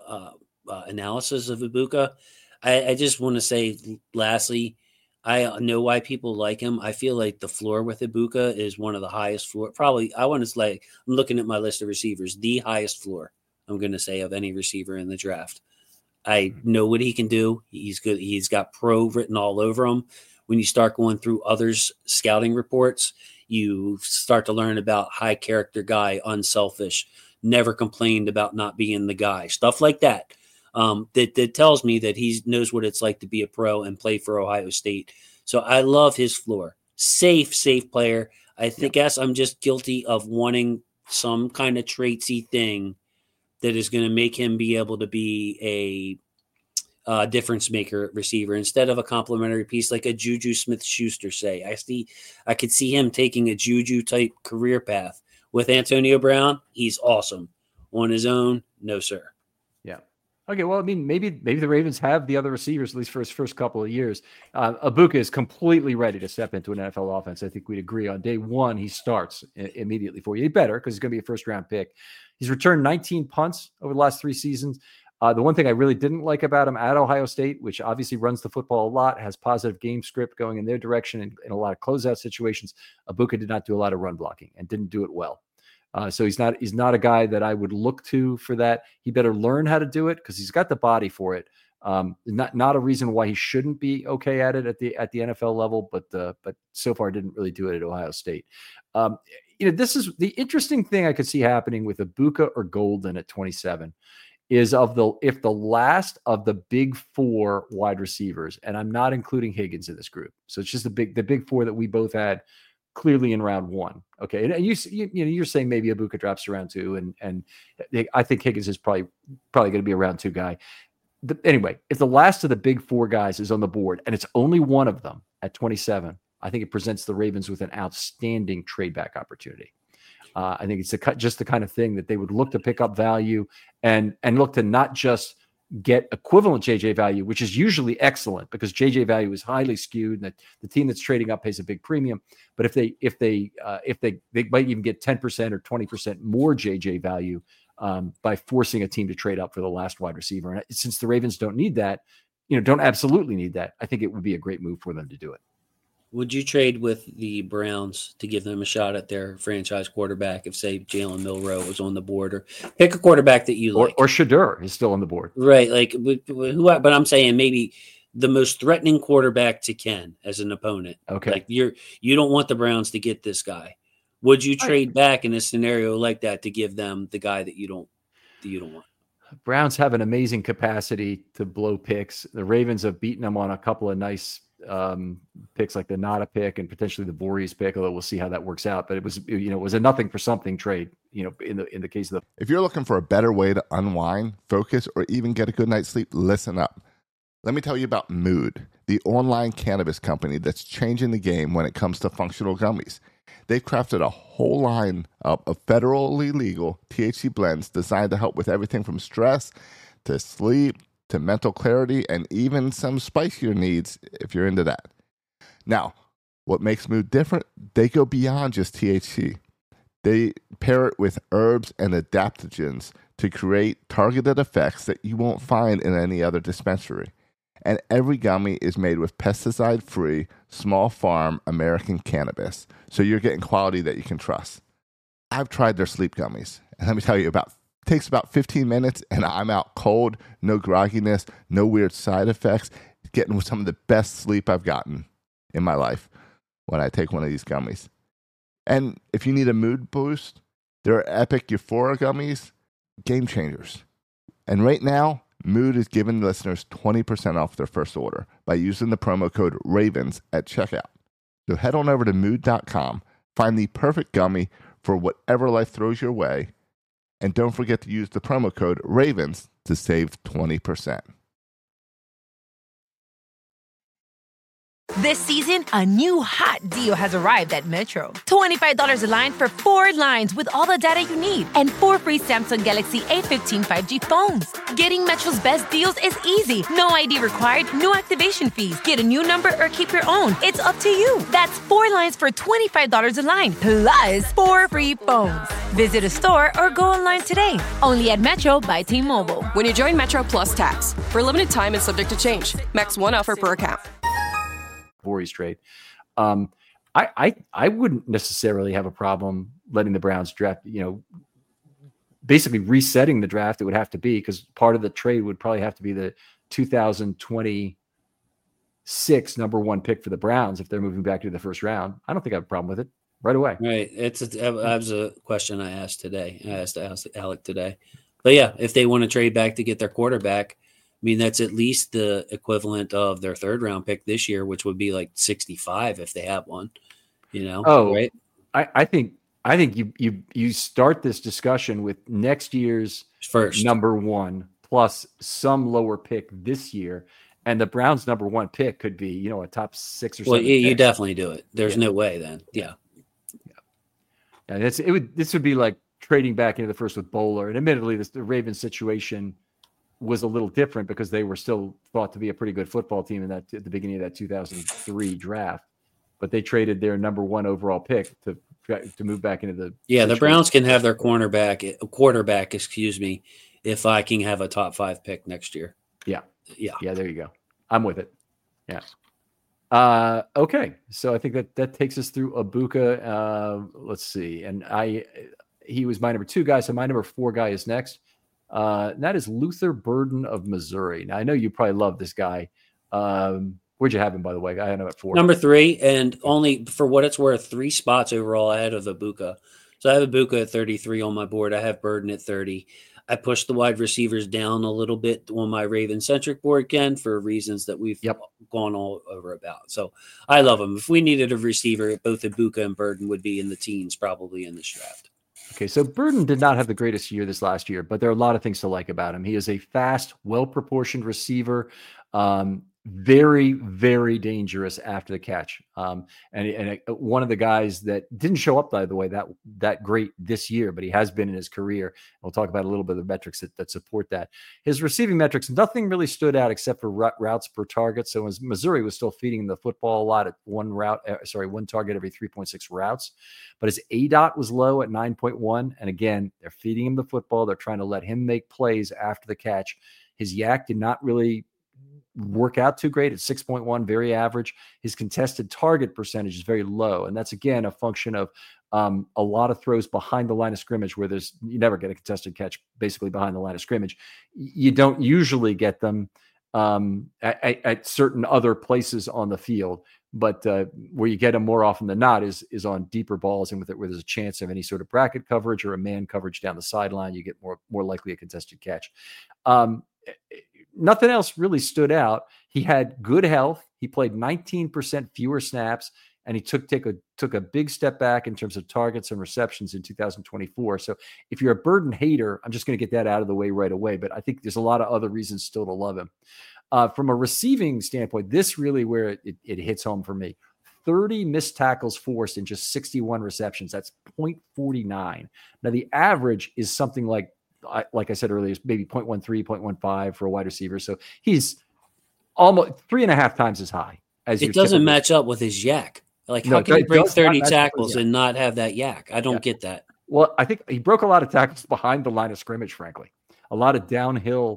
analysis of Ibuka. I just want to say, lastly, I know why people like him. I feel like the floor with Ibuka is one of the highest floor. Probably, I'm looking at my list of receivers, the highest floor, I'm going to say, of any receiver in the draft. I know what he can do. He's good. He's got pro written all over him. When you start going through others' scouting reports, you start to learn about high character guy, unselfish, never complained about not being the guy, stuff like that. That tells me that he knows what it's like to be a pro and play for Ohio State. So I love his floor. Safe player. I think I'm just guilty of wanting some kind of traitsy thing that is going to make him be able to be a difference maker receiver instead of a complementary piece like a Juju Smith-Schuster, say. I could see him taking a Juju type career path. With Antonio Brown, he's awesome. On his own, no, sir. Yeah. Okay, well, I mean, maybe the Ravens have the other receivers, at least for his first couple of years. Ibuka is completely ready to step into an NFL offense. I think we'd agree on day one he starts immediately for you. He better, because he's going to be a first-round pick. He's returned 19 punts over the last 3 seasons. The one thing I really didn't like about him at Ohio State, which obviously runs the football a lot, has positive game script going in their direction in a lot of closeout situations, Ibuka did not do a lot of run blocking and didn't do it well. So he's not a guy that I would look to for that. He better learn how to do it, because he's got the body for it. Not a reason why he shouldn't be okay at it at the NFL level, but so far didn't really do it at Ohio State. This is the interesting thing I could see happening with Ibuka or Golden at 27 is if the last of the big 4 wide receivers, and I'm not including Higgins in this group, so it's just the big 4 that we both had clearly in round 1. Okay. And you're saying maybe Ibuka drops to round 2, and I think Higgins is probably going to be a round 2 guy. Anyway, if the last of the big 4 guys is on the board and it's only one of them at 27, I think it presents the Ravens with an outstanding trade back opportunity. I think it's just the kind of thing that they would look to pick up value and look to not just get equivalent JJ value, which is usually excellent because JJ value is highly skewed, and that the team that's trading up pays a big premium. But if they might even get 10% or 20% more JJ value by forcing a team to trade up for the last wide receiver. And since the Ravens don't need that, don't absolutely need that, I think it would be a great move for them to do it. Would you trade with the Browns to give them a shot at their franchise quarterback if, say, Jalen Milroe was on the board, or pick a quarterback that you like? Or Shedeur is still on the board. Right. But I'm saying maybe the most threatening quarterback to Ken as an opponent. Okay. Like you don't want the Browns to get this guy. Would you trade back in a scenario like that to give them the guy that you don't want? Browns have an amazing capacity to blow picks. The Ravens have beaten them on a couple of nice picks, like the Nada pick and potentially the Boris pick, although we'll see how that works out. But it was a nothing for something trade, in the case of If you're looking for a better way to unwind, focus, or even get a good night's sleep, listen up. Let me tell you about Mood, the online cannabis company that's changing the game when it comes to functional gummies. They've crafted a whole line of federally legal THC blends designed to help with everything from stress to sleep to mental clarity, and even some spicier needs if you're into that. Now, what makes Mood different? They go beyond just THC. They pair it with herbs and adaptogens to create targeted effects that you won't find in any other dispensary. And every gummy is made with pesticide-free, small farm American cannabis, so you're getting quality that you can trust. I've tried their sleep gummies, and let me tell you, takes about 15 minutes, and I'm out cold, no grogginess, no weird side effects, getting some of the best sleep I've gotten in my life when I take one of these gummies. And if you need a mood boost, there are Epic Euphoria gummies, game changers. And right now, Mood is giving listeners 20% off their first order by using the promo code RAVENS at checkout. So head on over to mood.com, find the perfect gummy for whatever life throws your way, and don't forget to use the promo code RAVENS to save 20%. This season, a new hot deal has arrived at Metro. $25 a line for 4 lines with all the data you need and 4 free Samsung Galaxy A15 5G phones. Getting Metro's best deals is easy. No ID required, no activation fees. Get a new number or keep your own. It's up to you. That's 4 lines for $25 a line, plus 4 free phones. Visit a store or go online today. Only at Metro by T-Mobile. When you join Metro Plus Tax, for a limited time and subject to change. Max 1 offer per account. Voorhees trade. I wouldn't necessarily have a problem letting the Browns draft, basically resetting the draft. It would have to be, because part of the trade would probably have to be the 2026 number 1 pick for the Browns if they're moving back to the first round. I don't think I have a problem with it right away. Right. That was a question I asked today. I asked Alec today. But yeah, if they want to trade back to get their quarterback, I mean, that's at least the equivalent of their 3rd round pick this year, which would be like 65 if they have one, right? I think you start this discussion with next year's first number 1 plus some lower pick this year. And the Browns' number 1 pick could be, a top 6 or 7. Well, you definitely do it. There's no way then. Yeah. This would be like trading back into the first with Bowler. And admittedly, the Ravens situation was a little different because they were still thought to be a pretty good football team at the beginning of that 2003 draft, but they traded their number 1 overall pick to move back into the. Yeah, the Browns can have their quarterback, if I can have a top 5 pick next year. Yeah. There you go. I'm with it. Yeah. Okay. So I think that takes us through Abuka. Let's see. And he was my number 2 guy. So my number 4 guy is next. And that is Luther Burden of Missouri. Now, I know you probably love this guy. Where'd you have him, by the way? I had him at 4. Number 3, and only for what it's worth, 3 spots overall ahead of Abuka. So I have Abuka at 33 on my board. I have Burden at 30. I pushed the wide receivers down a little bit on my Raven-centric board, Ken, for reasons that we've gone all over about. So I love him. If we needed a receiver, both Abuka and Burden would be in the teens probably in this draft. Okay, so Burden did not have the greatest year this last year, but there are a lot of things to like about him. He is a fast, well-proportioned receiver, very, very dangerous after the catch. And one of the guys that didn't show up, by the way, that great this year, but he has been in his career. We'll talk about a little bit of the metrics that support that. His receiving metrics, nothing really stood out except for routes per target. So as Missouri was still feeding the football a lot at one target every 3.6 routes, but his ADOT was low at 9.1. And again, they're feeding him the football. They're trying to let him make plays after the catch. His YAC did not really work out too great at 6.1, very average. His contested target percentage is very low. And that's, again, a function of a lot of throws behind the line of scrimmage where you never get a contested catch basically behind the line of scrimmage. You don't usually get them at certain other places on the field, but where you get them more often than not is on deeper balls and where there's a chance of any sort of bracket coverage or a man coverage down the sideline. You get more likely a contested catch. Nothing else really stood out. He had good health. He played 19% fewer snaps, and he took a big step back in terms of targets and receptions in 2024. So if you're a Burden hater, I'm just going to get that out of the way right away. But I think there's a lot of other reasons still to love him. From a receiving standpoint, this really where it hits home for me. 30 missed tackles forced in just 61 receptions. That's 0.49. Now, the average is something like I said earlier, is maybe 0.13, 0.15 for a wide receiver. So he's almost 3.5 times as high as it doesn't match up with his YAC. Like, how can he break 30 tackles and not have that YAC? I don't get that. Well, I think he broke a lot of tackles behind the line of scrimmage, frankly. A lot of downhill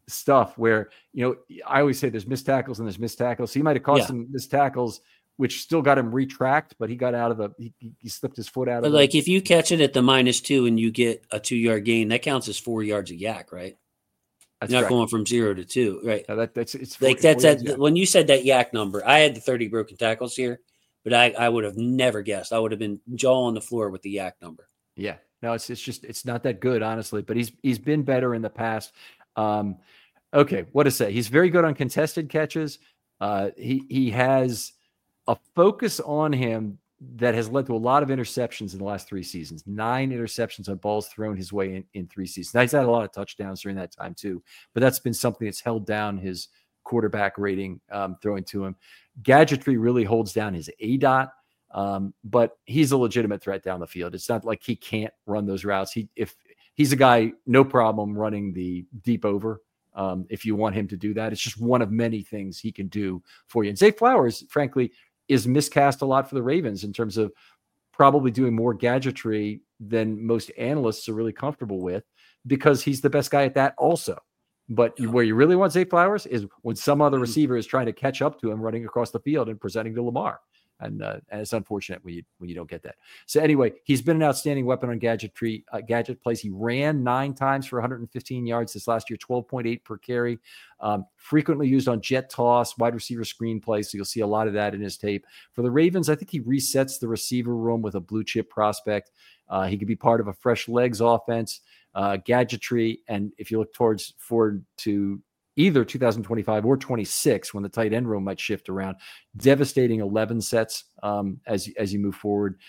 stuff where, I always say there's missed tackles and there's missed tackles. So he might have caused some missed tackles, which still got him retracked, but he got out of he slipped his foot out of it. Like if you catch it at the -2 and you get a 2-yard gain, that counts as 4 yards of yak, right? That's You're not going from 0 to 2, right? No, it's like that's that. When you said that yak number, I had the 30 broken tackles here, but I would have never guessed. I would have been jaw on the floor with the yak number. Yeah, no, it's not that good, honestly. But he's been better in the past. Okay, what to say? He's very good on contested catches. He has a focus on him that has led to a lot of interceptions in the last 3 seasons. 9 interceptions on balls thrown his way in 3 seasons. Now, he's had a lot of touchdowns during that time too, but that's been something that's held down his quarterback rating throwing to him. Gadgetry really holds down his ADOT, but he's a legitimate threat down the field. It's not like he can't run those routes. If he's a guy, no problem running the deep over. If you want him to do that, it's just one of many things he can do for you. And Zay Flowers, frankly, is miscast a lot for the Ravens in terms of probably doing more gadgetry than most analysts are really comfortable with, because he's the best guy at that also. But where you really want Zay Flowers is when some other receiver is trying to catch up to him running across the field and presenting to Lamar. And it's unfortunate when you don't get that. So anyway, he's been an outstanding weapon on gadget plays. He ran 9 times for 115 yards this last year, 12.8 per carry. Frequently used on jet toss, wide receiver screen plays. So you'll see a lot of that in his tape. For the Ravens, I think he resets the receiver room with a blue chip prospect. He could be part of a fresh legs offense, gadgetry. And if you look forward to either 2025 or 26, when the tight end room might shift around, devastating 11 sets as you move forward.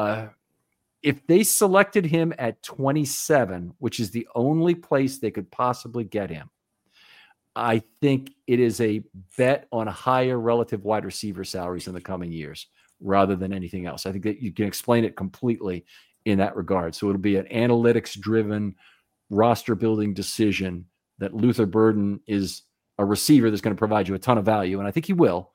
If they selected him at 27, which is the only place they could possibly get him, I think it is a bet on higher relative wide receiver salaries in the coming years rather than anything else. I think that you can explain it completely in that regard. So it'll be an analytics-driven roster building decision that Luther Burden is a receiver that's going to provide you a ton of value. And I think he will,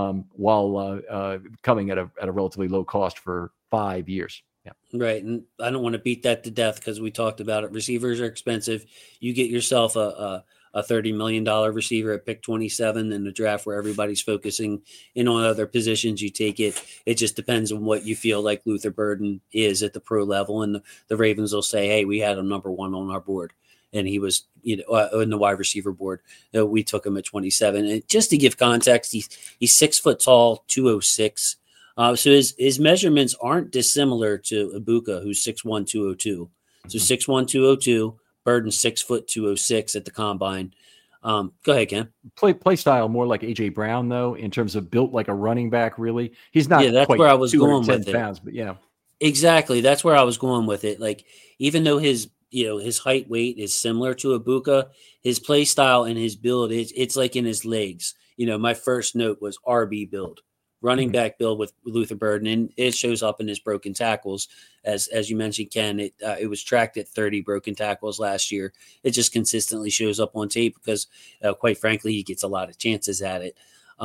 while coming at a relatively low cost for 5 years. Yeah. Right. And I don't want to beat that to death because we talked about it. Receivers are expensive. You get yourself a $30 million receiver at pick 27 in the draft where everybody's focusing in on other positions. You take it. It just depends on what you feel like Luther Burden is at the pro level. And the Ravens will say, hey, we had him number 1 on our board. And he was, in the wide receiver board. We took him at 27. And just to give context, he's 6 foot tall, 206. So his measurements aren't dissimilar to Ibuka, who's 6'1", 202. So 6'1", 202. Burden 6 foot 206 at the combine. Go ahead, Ken. Play style more like AJ Brown though, in terms of built like a running back. Really, he's not. Yeah, that's where I was going with pounds, it. But yeah, exactly. That's where I was going with it. Like even though his height weight is similar to Ibuka, his play style and his build it's like in his legs. My first note was RB build. Running back build with Luther Burden, and it shows up in his broken tackles. As you mentioned, Ken, it was tracked at 30 broken tackles last year. It just consistently shows up on tape because, quite frankly, he gets a lot of chances at it.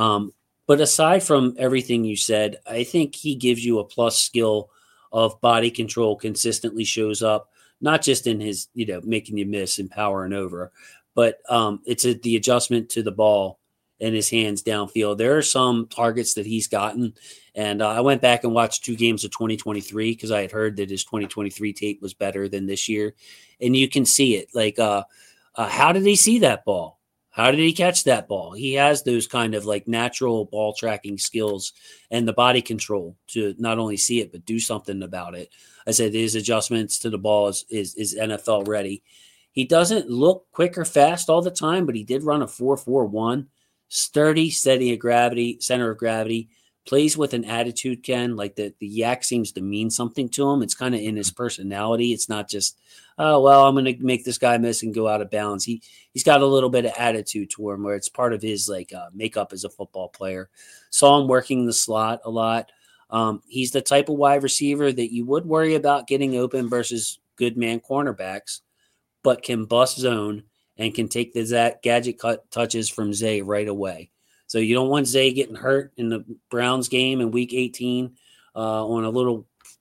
But aside from everything you said, I think he gives you a plus skill of body control consistently shows up, not just in his, making you miss and powering over, but it's the adjustment to the ball and his hands downfield. There are some targets that he's gotten. And I went back and watched 2 games of 2023 because I had heard that his 2023 tape was better than this year. And you can see it. Like, how did he see that ball? How did he catch that ball? He has those kind of like natural ball tracking skills and the body control to not only see it, but do something about it. I said his adjustments to the ball is NFL ready. He doesn't look quick or fast all the time, but he did run a 4.41. Sturdy, steady at gravity, center of gravity, plays with an attitude, Ken. Like the yak seems to mean something to him. It's kind of in his personality. It's not just, oh, well, I'm going to make this guy miss and go out of bounds. He's got a little bit of attitude to him where it's part of his makeup as a football player. Saw him working the slot a lot. He's the type of wide receiver that you would worry about getting open versus good man cornerbacks, but can bust zone and can take the gadget cut touches from Zay right away. So you don't want Zay getting hurt in the Browns game in week 18 on a little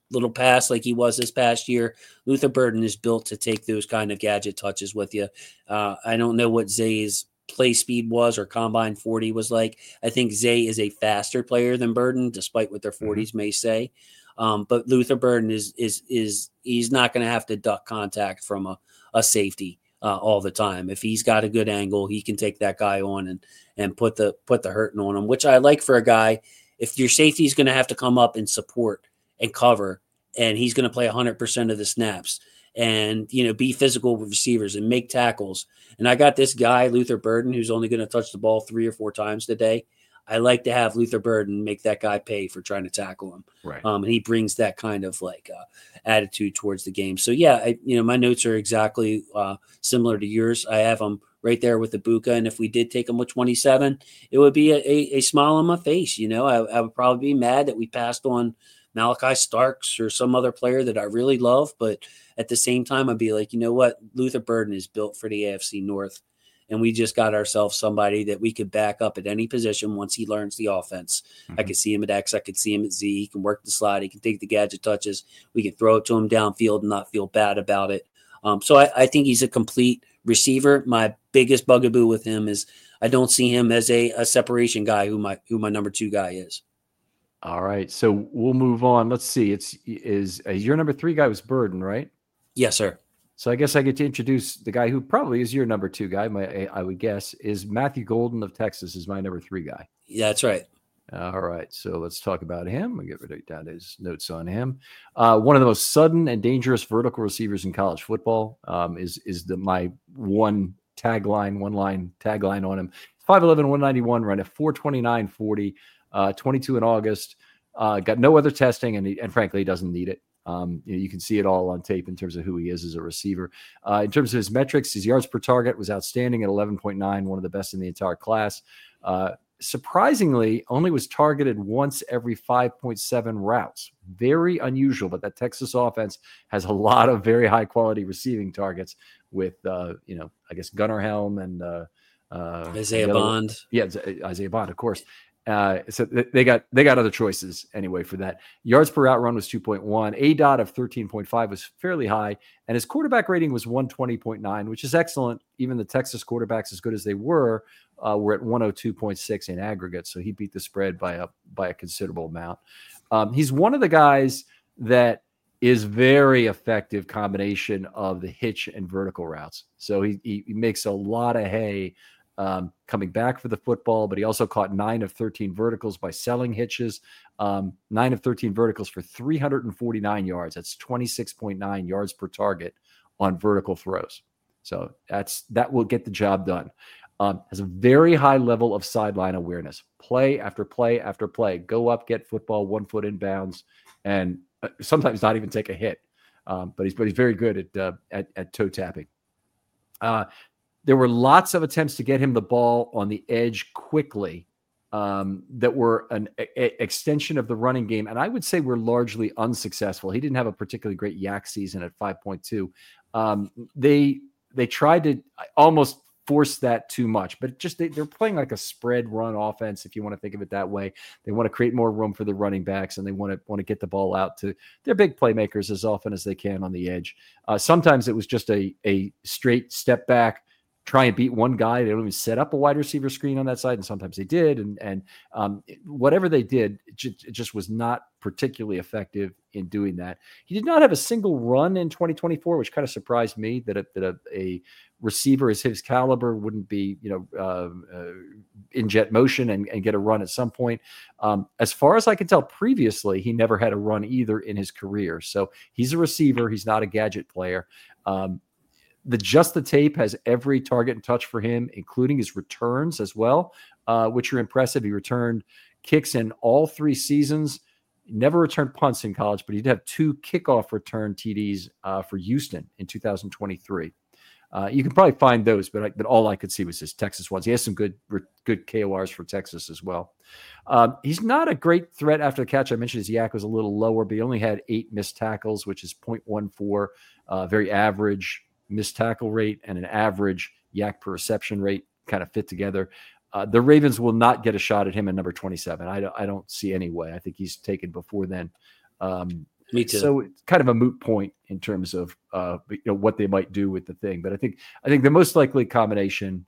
little pass like he was this past year. Luther Burden is built to take those kind of gadget touches with you. I don't know what Zay's play speed was or combine 40 was like. I think Zay is a faster player than Burden, despite what their 40s may say. But Luther Burden is he's not going to have to duck contact from a safety all the time. If he's got a good angle, he can take that guy on and put the hurting on him, which I like for a guy. If your safety is going to have to come up and support and cover, and he's going to play 100% of the snaps and, be physical with receivers and make tackles. And I got this guy, Luther Burden, who's only going to touch the ball 3 or 4 times today. I like to have Luther Burden make that guy pay for trying to tackle him. Right. And he brings that kind of attitude towards the game. So yeah, my notes are exactly similar to yours. I have them right there with Ibuka. And if we did take him with 27, it would be a smile on my face. I would probably be mad that we passed on Malachi Starks or some other player that I really love. But at the same time, I'd be like, you know what? Luther Burden is built for the AFC North. And we just got ourselves somebody that we could back up at any position once he learns the offense. Mm-hmm. I could see him at X. I could see him at Z. He can work the slide. He can take the gadget touches. We can throw it to him downfield and not feel bad about it. So I think he's a complete receiver. My biggest bugaboo with him is I don't see him as a separation guy who my number 2 guy is. All right. So we'll move on. Let's see. Is your number 3 guy was Burden, right? Yes, sir. So I guess I get to introduce the guy who probably is your number 2 guy. I would guess is Matthew Golden of Texas is my number 3 guy. Yeah, that's right. All right. So let's talk about him. I'll get rid of his notes on him. One of the most sudden and dangerous vertical receivers in college football is my one line tagline on him. 5'11", 191, ran a 4.29 40, 22 in August. Got no other testing, and frankly, he doesn't need it. You can see it all on tape in terms of who he is as a receiver. In terms of his metrics, his yards per target was outstanding at 11.9, one of the best in the entire class. Surprisingly, only was targeted once every 5.7 routes. Very unusual, but that Texas offense has a lot of very high quality receiving targets with, I guess Gunnar Helm and Isaiah Bond. Yeah, Isaiah Bond, of course. So they got other choices anyway for that. Yards per route run was 2.1. ADOT of 13.5 was fairly high, and his quarterback rating was 120.9, which is excellent. Even the Texas quarterbacks, as good as they were at 102.6 in aggregate. So he beat the spread by a considerable amount. He's one of the guys that is very effective combination of the hitch and vertical routes. So he makes a lot of hay coming back for the football, but he also caught 9 of 13 verticals by selling hitches, 9 of 13 verticals for 349 yards. That's 26.9 yards per target on vertical throws. So that will get the job done. Has a very high level of sideline awareness, play after play after play, go up, get football 1 foot in bounds, and sometimes not even take a hit. But he's very good at toe tapping. There were lots of attempts to get him the ball on the edge quickly that were an extension of the running game. And I would say we're largely unsuccessful. He didn't have a particularly great yak season at 5.2. They tried to almost force that too much, but just they're playing like a spread run offense, if you want to think of it that way. They want to create more room for the running backs, and they want to get the ball out to their big playmakers as often as they can on the edge. Sometimes it was just a straight step back, try and beat one guy. They don't even set up a wide receiver screen on that side, and sometimes they did. And whatever they did, it just was not particularly effective in doing that. He did not have a single run in 2024, which kind of surprised me that a receiver as his caliber wouldn't be, in jet motion and get a run at some point. As far as I can tell, previously, he never had a run either in his career. So he's a receiver. He's not a gadget player. The tape has every target and touch for him, including his returns as well, which are impressive. He returned kicks in all 3 seasons. He never returned punts in college, but he'd have 2 kickoff return TDs for Houston in 2023. You can probably find those, but all I could see was his Texas ones. He has some good KORs for Texas as well. He's not a great threat after the catch. I mentioned his yak was a little lower, but he only had 8 missed tackles, which is 0.14, very average missed tackle rate and an average yak per reception rate kind of fit together. The Ravens will not get a shot at him at number 27. I don't see any way. I think he's taken before then. Me too. So it's kind of a moot point in terms of what they might do with the thing. But I think the most likely combination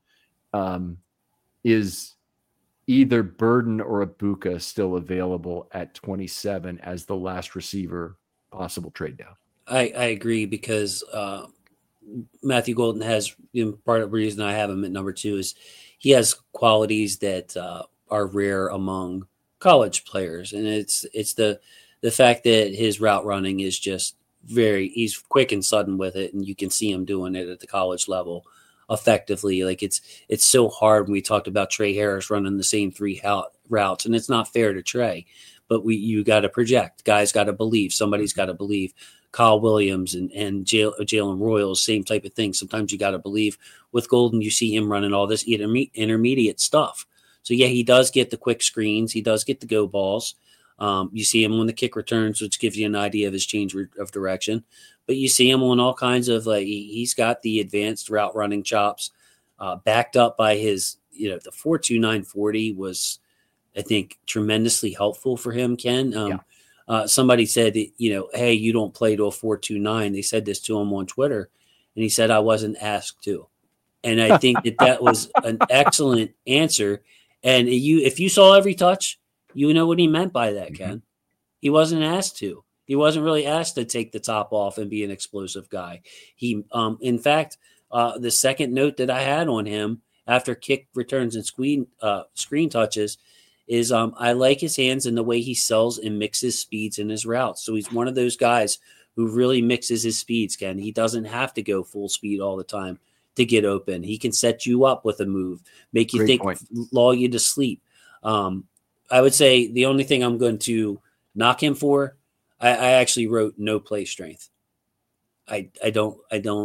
is either Burden or Ibuka still available at 27 as the last receiver possible trade down. I agree because Matthew Golden has, part of the reason I have him at number 2 is he has qualities that are rare among college players, and it's the fact that his route running is just he's quick and sudden with it, and you can see him doing it at the college level effectively. Like it's so hard when we talked about Trey Harris running the same 3 routes, and it's not fair to Trey, but you got to project. Guys got to believe. Somebody's got to believe. Kyle Williams and Jalen Royals, same type of thing. Sometimes you got to believe. With Golden, you see him running all this intermediate stuff. So, yeah, he does get the quick screens. He does get the go balls. You see him on the kick returns, which gives you an idea of his change of direction. But you see him on all kinds of he's got the advanced route running chops, backed up by his the 4.29 40 was, I think, tremendously helpful for him. Ken. Somebody said that, hey, you don't play to a 4.29. They said this to him on Twitter, and he said, I wasn't asked to. And I think that was an excellent answer. And if you saw every touch, you know what he meant by that, Ken. He wasn't asked to. He wasn't really asked to take the top off and be an explosive guy. He, in fact, the second note that I had on him after kick returns and screen touches is I like his hands and the way he sells and mixes speeds in his routes. So he's one of those guys who really mixes his speeds, Ken. He doesn't have to go full speed all the time to get open. He can set you up with a move, make you think, lull you to sleep. I would say the only thing I'm going to knock him for, I actually wrote no play strength. I don't,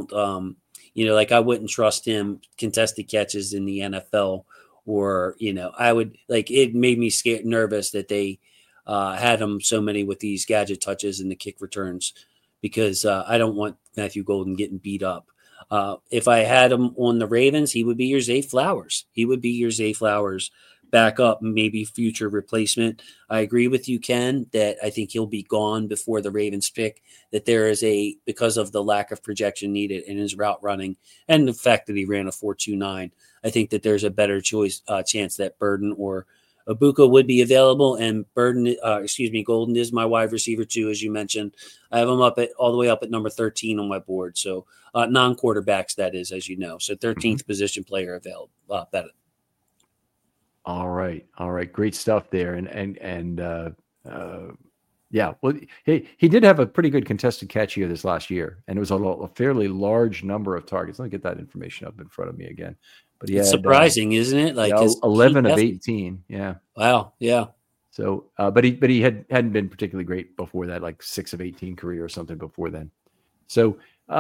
I wouldn't trust him contested catches in the NFL. Or, I would it made me nervous that they had him so many with these gadget touches and the kick returns, because I don't want Matthew Golden getting beat up. If I had him on the Ravens, he would be your Zay Flowers. Backup, maybe future replacement. I agree with you, Ken, that I think he'll be gone before the Ravens pick, that there is because of the lack of projection needed in his route running and the fact that he ran a 4.29. I think that there's a better chance that Burden or Ibuka would be available, and Golden is my wide receiver too, as you mentioned. I have him all the way up at number 13 on my board. So non-quarterbacks, that is, as you know. So 13th position player available. Better. All right. Great stuff there. Yeah. Well, he did have a pretty good contested catch here this last year, and it was a fairly large number of targets. Let me get that information up in front of me again. But it's surprising, isn't it? 11 of 18. Yeah. Wow. Yeah. So, but he hadn't been particularly great before that, like 6 of 18 career or something before then. So,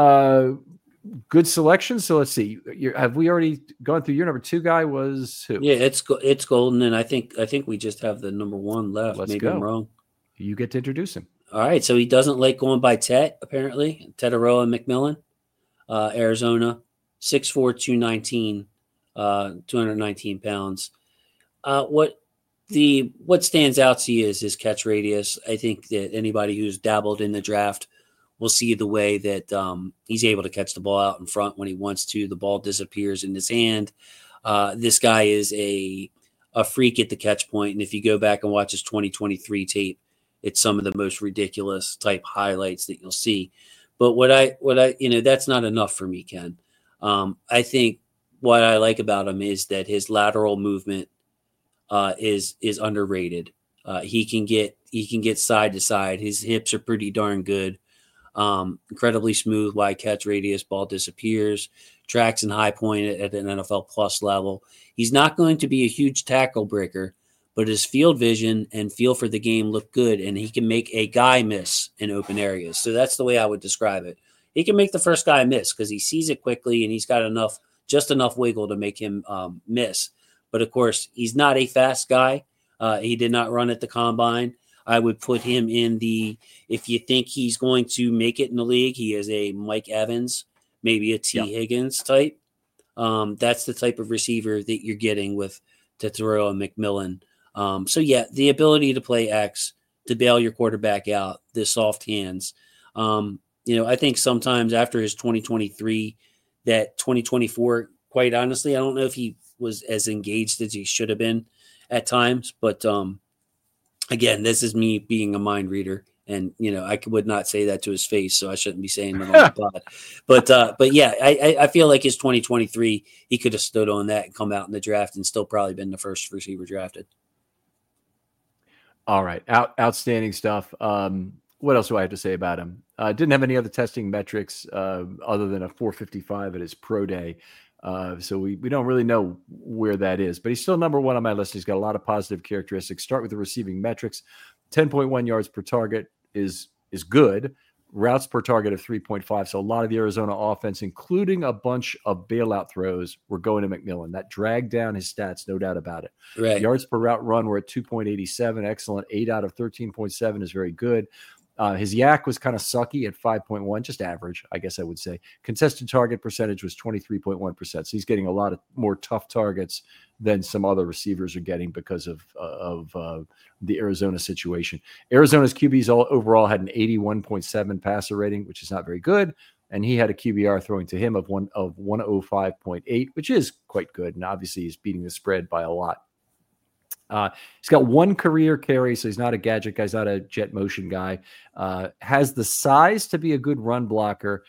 good selection. So let's see. Have we already gone through your number 2 guy? Was who? Yeah, it's Golden, and I think we just have the number 1 left. Let's Maybe go. I'm wrong. You get to introduce him. All right. So he doesn't like going by Tet, apparently. Tetaroa McMillan, Arizona, 6'4", 219, 219 pounds. What stands out to you is his catch radius. I think that anybody who's dabbled in the draft will see the way that he's able to catch the ball out in front when he wants to. The ball disappears in his hand. This guy is a freak at the catch point, and if you go back and watch his 2023 tape, it's some of the most ridiculous type highlights that you'll see. But what I that's not enough for me, Ken. I think what I like about him is that his lateral movement is underrated. He can get side to side. His hips are pretty darn good. Incredibly smooth, wide catch radius, ball disappears, tracks and high point at an NFL plus level. He's not going to be a huge tackle breaker, but his field vision and feel for the game look good, and he can make a guy miss in open areas. So that's the way I would describe it. He can make the first guy miss because he sees it quickly and he's got just enough wiggle to make him miss. But of course, he's not a fast guy. He did not run at the combine. I would put him in if you think he's going to make it in the league, he is a Mike Evans, maybe a T. Higgins type. That's the type of receiver that you're getting with Tetaroa McMillan. So yeah, the ability to play X to bail your quarterback out, the soft hands. I think sometimes after his 2023, that 2024, quite honestly, I don't know if he was as engaged as he should have been at times. But again, this is me being a mind reader. And, I would not say that to his face, so I shouldn't be saying it on the pod. But yeah, I feel like his 2023, he could have stood on that and come out in the draft and still probably been the first receiver drafted. All right. Outstanding stuff. What else do I have to say about him? Didn't have any other testing metrics other than a 4.55 at his pro day. So we don't really know where that is, but he's still number one on my list. He's got a lot of positive characteristics. Start with the receiving metrics. 10.1 yards per target is good. Routes per target of 3.5. So a lot of the Arizona offense, including a bunch of bailout throws, were going to McMillan. That dragged down his stats, no doubt about it. Right. Yards per route run were at 2.87. Excellent. 8 out of 13.7 is very good. His yak was kind of sucky at 5.1, just average, I guess I would say. Contested target percentage was 23.1%. So he's getting a lot of more tough targets than some other receivers are getting because of the Arizona situation. Arizona's QBs overall had an 81.7 passer rating, which is not very good. And he had a QBR throwing to him of 105.8, which is quite good. And obviously he's beating the spread by a lot. He's got one career carry, so he's not a gadget guy. He's not a jet motion guy. Has the size to be a good run blocker.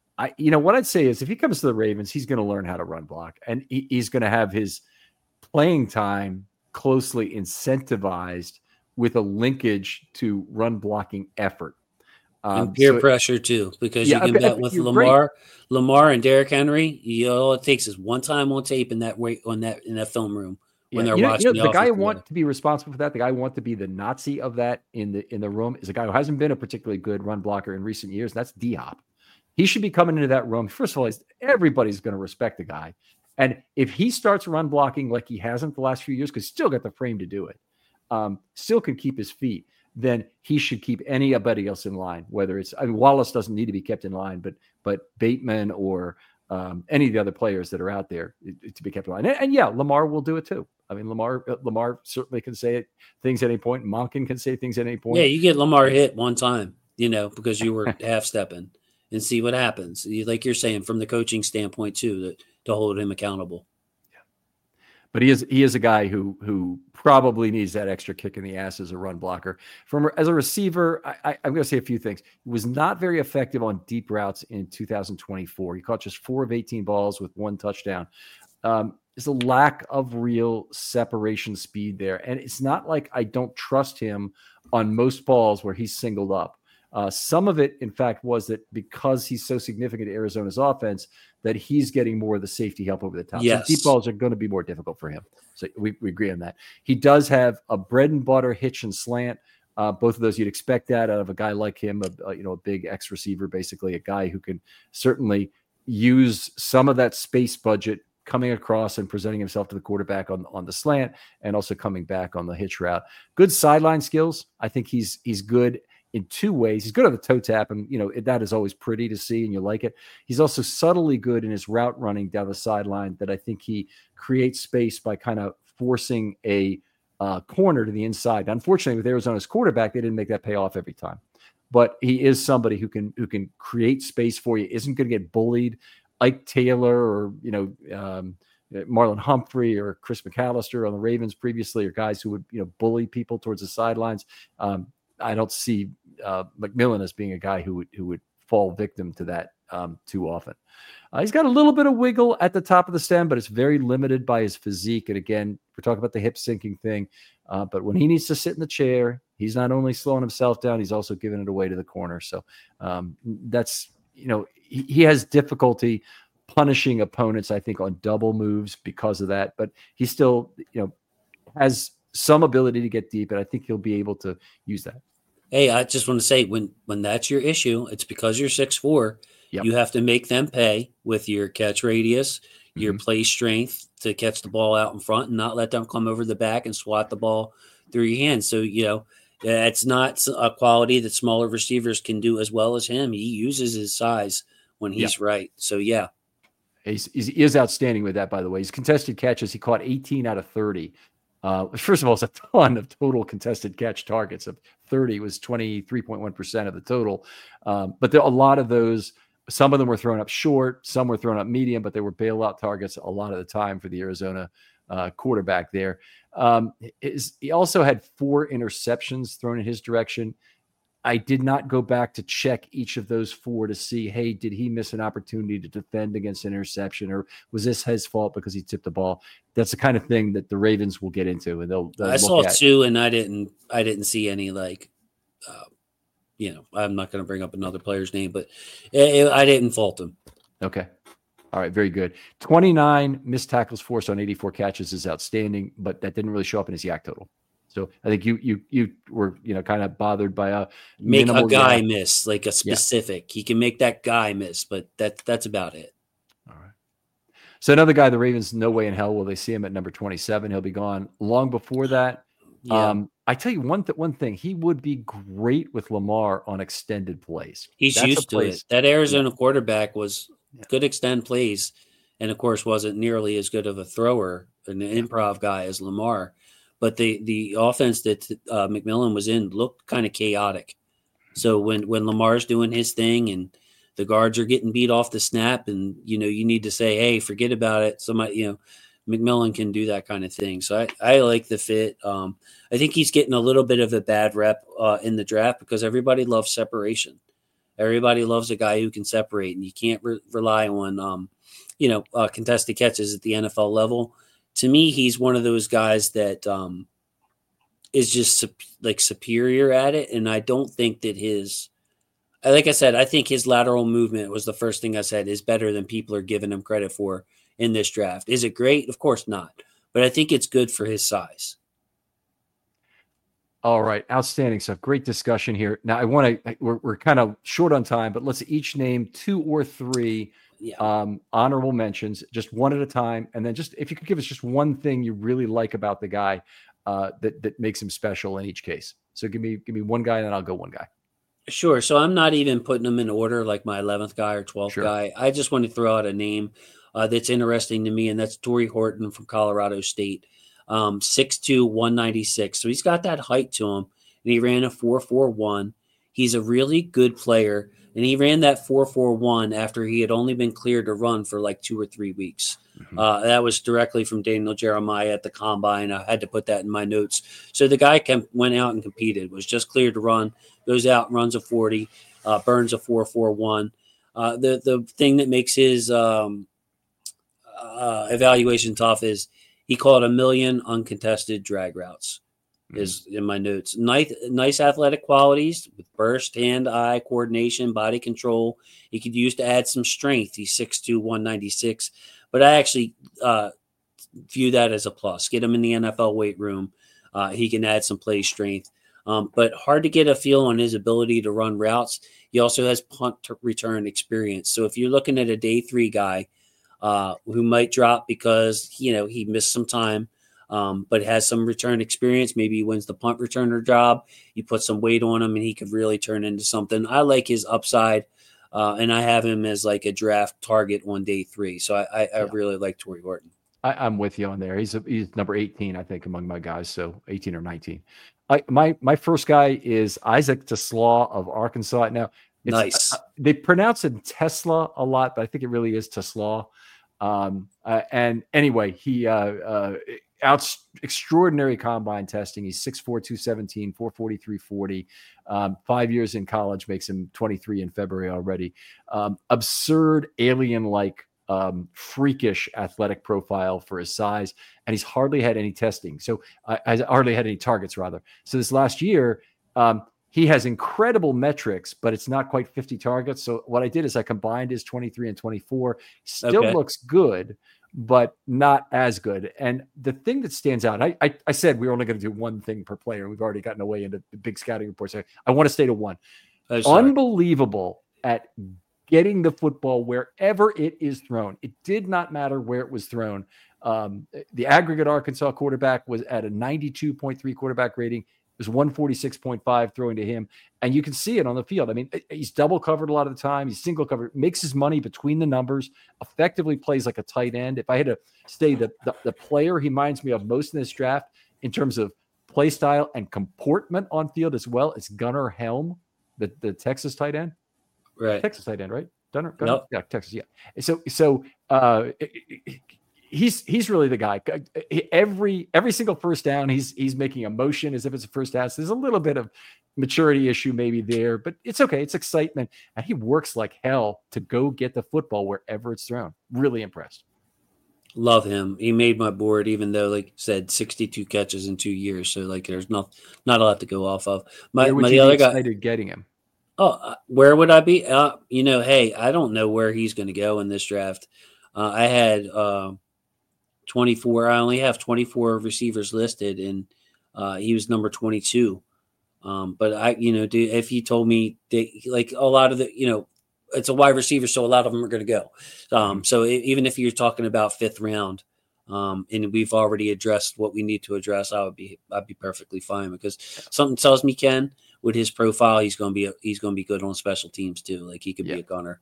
What I'd say is if he comes to the Ravens, he's going to learn how to run block, and he's going to have his playing time closely incentivized with a linkage to run blocking effort. And peer pressure too, because you can bet with Lamar and Derrick Henry, all it takes is one time on tape in that film room. When they're watching the guy I want to be responsible for that, the guy I want to be the Nazi of that in the room is a guy who hasn't been a particularly good run blocker in recent years. And that's Diop. He should be coming into that room. First of all, everybody's going to respect the guy. And if he starts run blocking like he hasn't the last few years, because he's still got the frame to do it, still can keep his feet, then he should keep anybody else in line, whether it's, Wallace doesn't need to be kept in line, but Bateman or any of the other players that are out there to be kept in line. And yeah, Lamar will do it too. I mean, Lamar certainly can say things at any point. Monken can say things at any point. Yeah, you get Lamar hit one time, because you were half stepping, and see what happens. Like you're saying, from the coaching standpoint too, to hold him accountable. Yeah. But he is a guy who probably needs that extra kick in the ass as a run blocker. As a receiver, I'm going to say a few things. He was not very effective on deep routes in 2024. He caught just 4 of 18 balls with 1 touchdown. There's a lack of real separation speed there. And it's not like I don't trust him on most balls where he's singled up. Some of it, in fact, was that because he's so significant to Arizona's offense, that he's getting more of the safety help over the top. Yes. So deep balls are going to be more difficult for him. So we agree on that. He does have a bread and butter hitch and slant. Both of those, you'd expect that out of a guy like him, a big X receiver, basically a guy who can certainly use some of that space budget coming across and presenting himself to the quarterback on the slant, and also coming back on the hitch route. Good sideline skills. I think he's good in 2 ways. He's good on the toe tap, and that is always pretty to see, and you like it. He's also subtly good in his route running down the sideline, that I think he creates space by kind of forcing a corner to the inside. Unfortunately, with Arizona's quarterback, they didn't make that pay off every time. But he is somebody who can create space for you, isn't going to get bullied. Ike Taylor or, Marlon Humphrey or Chris McAllister on the Ravens previously, or guys who would, bully people towards the sidelines. I don't see McMillan as being a guy who would fall victim to that too often. He's got a little bit of wiggle at the top of the stem, but it's very limited by his physique. And again, we're talking about the hip sinking thing. But when he needs to sit in the chair, he's not only slowing himself down, he's also giving it away to the corner. So that's, he has difficulty punishing opponents, I think, on double moves because of that. But he still, has some ability to get deep, and I think he'll be able to use that. Hey, I just want to say, when that's your issue, it's because you're 6'4". Yep. You have to make them pay with your catch radius, your play strength to catch the ball out in front, and not let them come over the back and swat the ball through your hands. So, it's not a quality that smaller receivers can do as well as him. He uses his size when he's right. So, yeah. He is outstanding with that, by the way. His contested catches, he caught 18 out of 30 First of all, it's a ton of total contested catch targets of 30 was 23.1% of the total. But a lot of those, some of them were thrown up short, some were thrown up medium, but they were bailout targets a lot of the time for the Arizona quarterback there. He also had 4 interceptions thrown in his direction. I did not go back to check each of those 4 to see, hey, did he miss an opportunity to defend against an interception, or was this his fault because he tipped the ball? That's the kind of thing that the Ravens will get into, and they'll I saw 2, and I didn't see any I'm not going to bring up another player's name, but I didn't fault him. Okay. All right. Very good. 29 missed tackles forced on 84 catches is outstanding, but that didn't really show up in his yak total. So I think you were, kind of bothered by a guy miss, like a specific. Yeah. He can make that guy miss, but that's about it. All right. So another guy, the Ravens, no way in hell will they see him at number 27. He'll be gone long before that. Yeah. I tell you one thing, he would be great with Lamar on extended plays. He's used to it. That Arizona quarterback was good extend plays, and of course wasn't nearly as good of a thrower, an improv guy as Lamar. But the offense that McMillan was in looked kind of chaotic. So when Lamar's doing his thing and the guards are getting beat off the snap, and you need to say, hey, forget about it. Somebody, McMillan can do that kind of thing. So I like the fit. I think he's getting a little bit of a bad rep in the draft because everybody loves separation. Everybody loves a guy who can separate, and you can't rely on contested catches at the NFL level. To me, he's one of those guys that is just superior at it. And I don't think that like I said, I think his lateral movement was the first thing I said is better than people are giving him credit for in this draft. Is it great? Of course not. But I think it's good for his size. All right. Outstanding stuff. Great discussion here. Now we're kind of short on time, but let's each name 2 or 3 honorable mentions, just one at a time. And then just, if you could give us just one thing you really like about the guy that makes him special in each case. So give me one guy and then I'll go one guy. Sure. So I'm not even putting them in order like my 11th guy or 12th guy. I just want to throw out a name that's interesting to me, and that's Torrey Horton from Colorado State. 6'2", 196. So he's got that height to him, and he ran a 4.41. He's a really good player, and he ran that 4.41 after he had only been cleared to run for like 2 or 3 weeks. Mm-hmm. That was directly from Daniel Jeremiah at the combine. I had to put that in my notes. So the guy went out and competed, was just cleared to run, goes out and runs a 40, burns a 4.41. The thing that makes his evaluation tough is he called 1 million uncontested drag routes. Is in my notes. Nice athletic qualities with burst, hand-eye coordination, body control. He could use to add some strength. He's 6'2", 196. But I actually view that as a plus. Get him in the NFL weight room. He can add some play strength. But hard to get a feel on his ability to run routes. He also has punt return experience. So if you're looking at a day 3 guy who might drop because, he missed some time, but has some return experience. Maybe he wins the punt returner job. You put some weight on him and he could really turn into something. I like his upside, and I have him as like a draft target on day 3. So I really like Torrey Horton. I'm with you on there. He's number 18, I think, among my guys. So 18 or 19. My first guy is Isaac TeSlaa of Arkansas. Now, nice. They pronounce it Tesla a lot, but I think it really is TeSlaa. And anyway, he extraordinary combine testing. He's 6'4", 217, 440, 340. 5 years in college makes him 23 in February already. Absurd alien-like, freakish athletic profile for his size, and he's hardly had any testing. So hardly had any targets, rather. So this last year, he has incredible metrics, but it's not quite 50 targets. So what I did is I combined his 23 and 24. Still looks good, but not as good. And the thing that stands out, I said we were only going to do one thing per player. We've already gotten away into the big scouting reports. I want to stay to one. Unbelievable at getting the football wherever it is thrown. It did not matter where it was thrown. The aggregate Arkansas quarterback was at a 92.3 quarterback rating. It was 146.5 throwing to him. And you can see it on the field. I mean, he's double covered a lot of the time. He's single covered, makes his money between the numbers, effectively plays like a tight end. If I had to say the player he reminds me of most in this draft, in terms of play style and comportment on field as well, it's Gunnar Helm, the Texas tight end. Right. Texas tight end, right? Gunnar? Yep. Yeah, Texas, yeah. So he's really the guy. Every single first down, he's making a motion as if it's a first down. So there's a little bit of maturity issue maybe there, but it's okay. It's excitement. And he works like hell to go get the football wherever it's thrown. Really impressed. Love him. He made my board, even though, like you said, 62 catches in 2 years. So like, there's not a lot to go off of. The other guy getting him. Oh, where would I be? Hey, I don't know where he's going to go in this draft. I had 24. I only have 24 receivers listed, and he was number 22. But dude, if you told me like a lot of the, it's a wide receiver, so a lot of them are going to go. So even if you're talking about 5th round, and we've already addressed what we need to address, I'd be perfectly fine, because something tells me, Ken, with his profile, he's going to be good on special teams too. Like, he could be a gunner.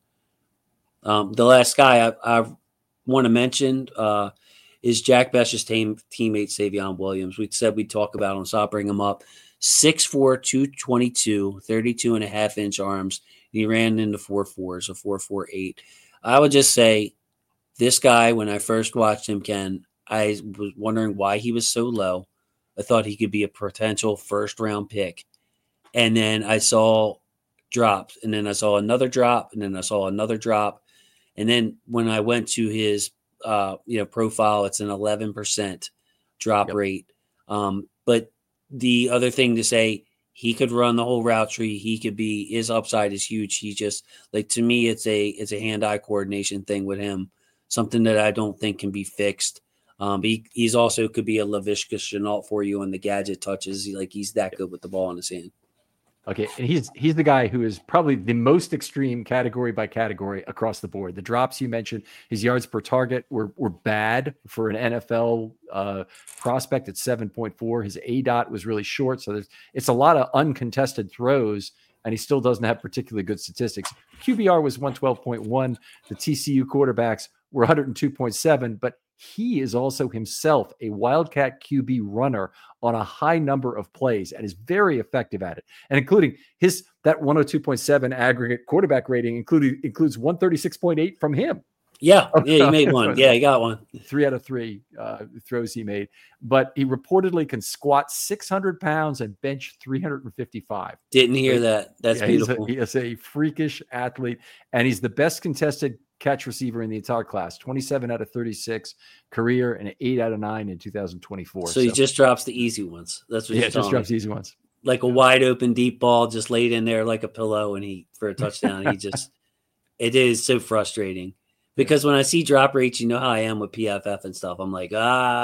The last guy I want to mention is Jack Besh's teammate Savion Williams. We said we'd talk about him, so I'll bring him up. 6'4", 222, 32.5-inch arms. And he ran into 4.4s, a 4.48. I would just say this guy, when I first watched him, Ken, I was wondering why he was so low. I thought he could be a potential first-round pick. And then I saw drops, and then I saw another drop, and then I saw another drop. And then when I went to his profile, it's an 11% drop rate. But the other thing to say, he could run the whole route tree. His upside is huge. He just, like, to me, it's a hand-eye coordination thing with him, something that I don't think can be fixed. But he's also could be a Laviska Shenault for you on the gadget touches. He's that good with the ball in his hand. Okay, and he's the guy who is probably the most extreme category by category across the board. The drops you mentioned, his yards per target were bad for an NFL prospect at 7.4. His ADOT was really short, so it's a lot of uncontested throws, and he still doesn't have particularly good statistics. QBR was 112.1. The TCU quarterbacks were 102.7, but he is also himself a Wildcat QB runner on a high number of plays and is very effective at it. And including that 102.7 aggregate quarterback rating includes 136.8 from him. Yeah, he made one. Yeah, he got one. 3 out of 3 throws he made. But he reportedly can squat 600 pounds and bench 355. Didn't hear that. That's beautiful. He is a freakish athlete, and he's the best contested catch receiver in the entire class. 27 out of 36 career and 8 out of 9 in 2024. So he just drops the easy ones. That's what he's just drops easy ones. Like a wide open deep ball just laid in there like a pillow, and for a touchdown. It is so frustrating. Because when I see drop rates, you know how I am with PFF and stuff. I'm like,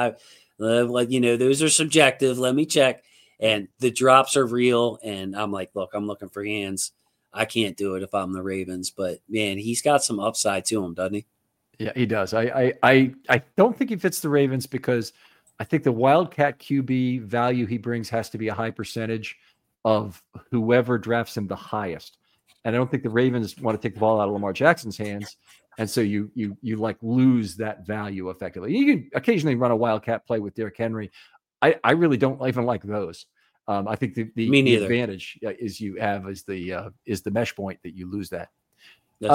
those are subjective. Let me check. And the drops are real. And I'm like, look, I'm looking for hands. I can't do it if I'm the Ravens. But, man, he's got some upside to him, doesn't he? Yeah, he does. I don't think he fits the Ravens because I think the Wildcat QB value he brings has to be a high percentage of whoever drafts him the highest. And I don't think the Ravens want to take the ball out of Lamar Jackson's hands. And so you lose that value effectively. You can occasionally run a Wildcat play with Derrick Henry. I really don't even like those. I think the advantage is you have is the mesh point that you lose that. That's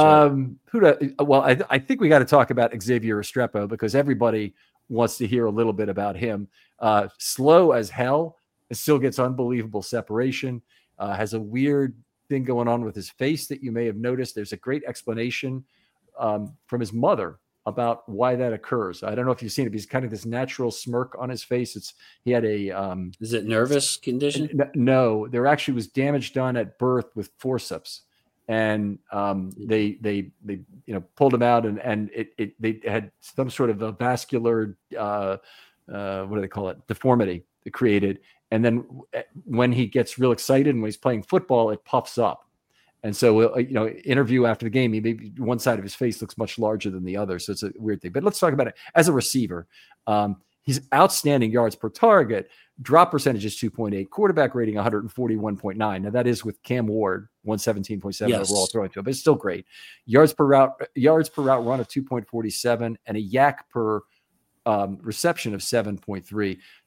right. I think we got to talk about Xavier Restrepo because everybody wants to hear a little bit about him. Slow as hell, it still gets unbelievable separation. Has a weird thing going on with his face that you may have noticed. There's a great explanation from his mother about why that occurs. I don't know if you've seen it. He's kind of this natural smirk on his face. Is it nervous condition? No, there actually was damage done at birth with forceps, and they pulled him out and they had some sort of a vascular what do they call it, deformity created. And then when he gets real excited and when he's playing football, it puffs up. And so, interview after the game, maybe one side of his face looks much larger than the other. So it's a weird thing. But let's talk about it. As a receiver, he's outstanding yards per target. Drop percentage is 2.8. Quarterback rating 141.9. Now, that is with Cam Ward, 117.7 overall throwing to him. But it's still great. Yards per route run of 2.47 and a yak per reception of 7.3.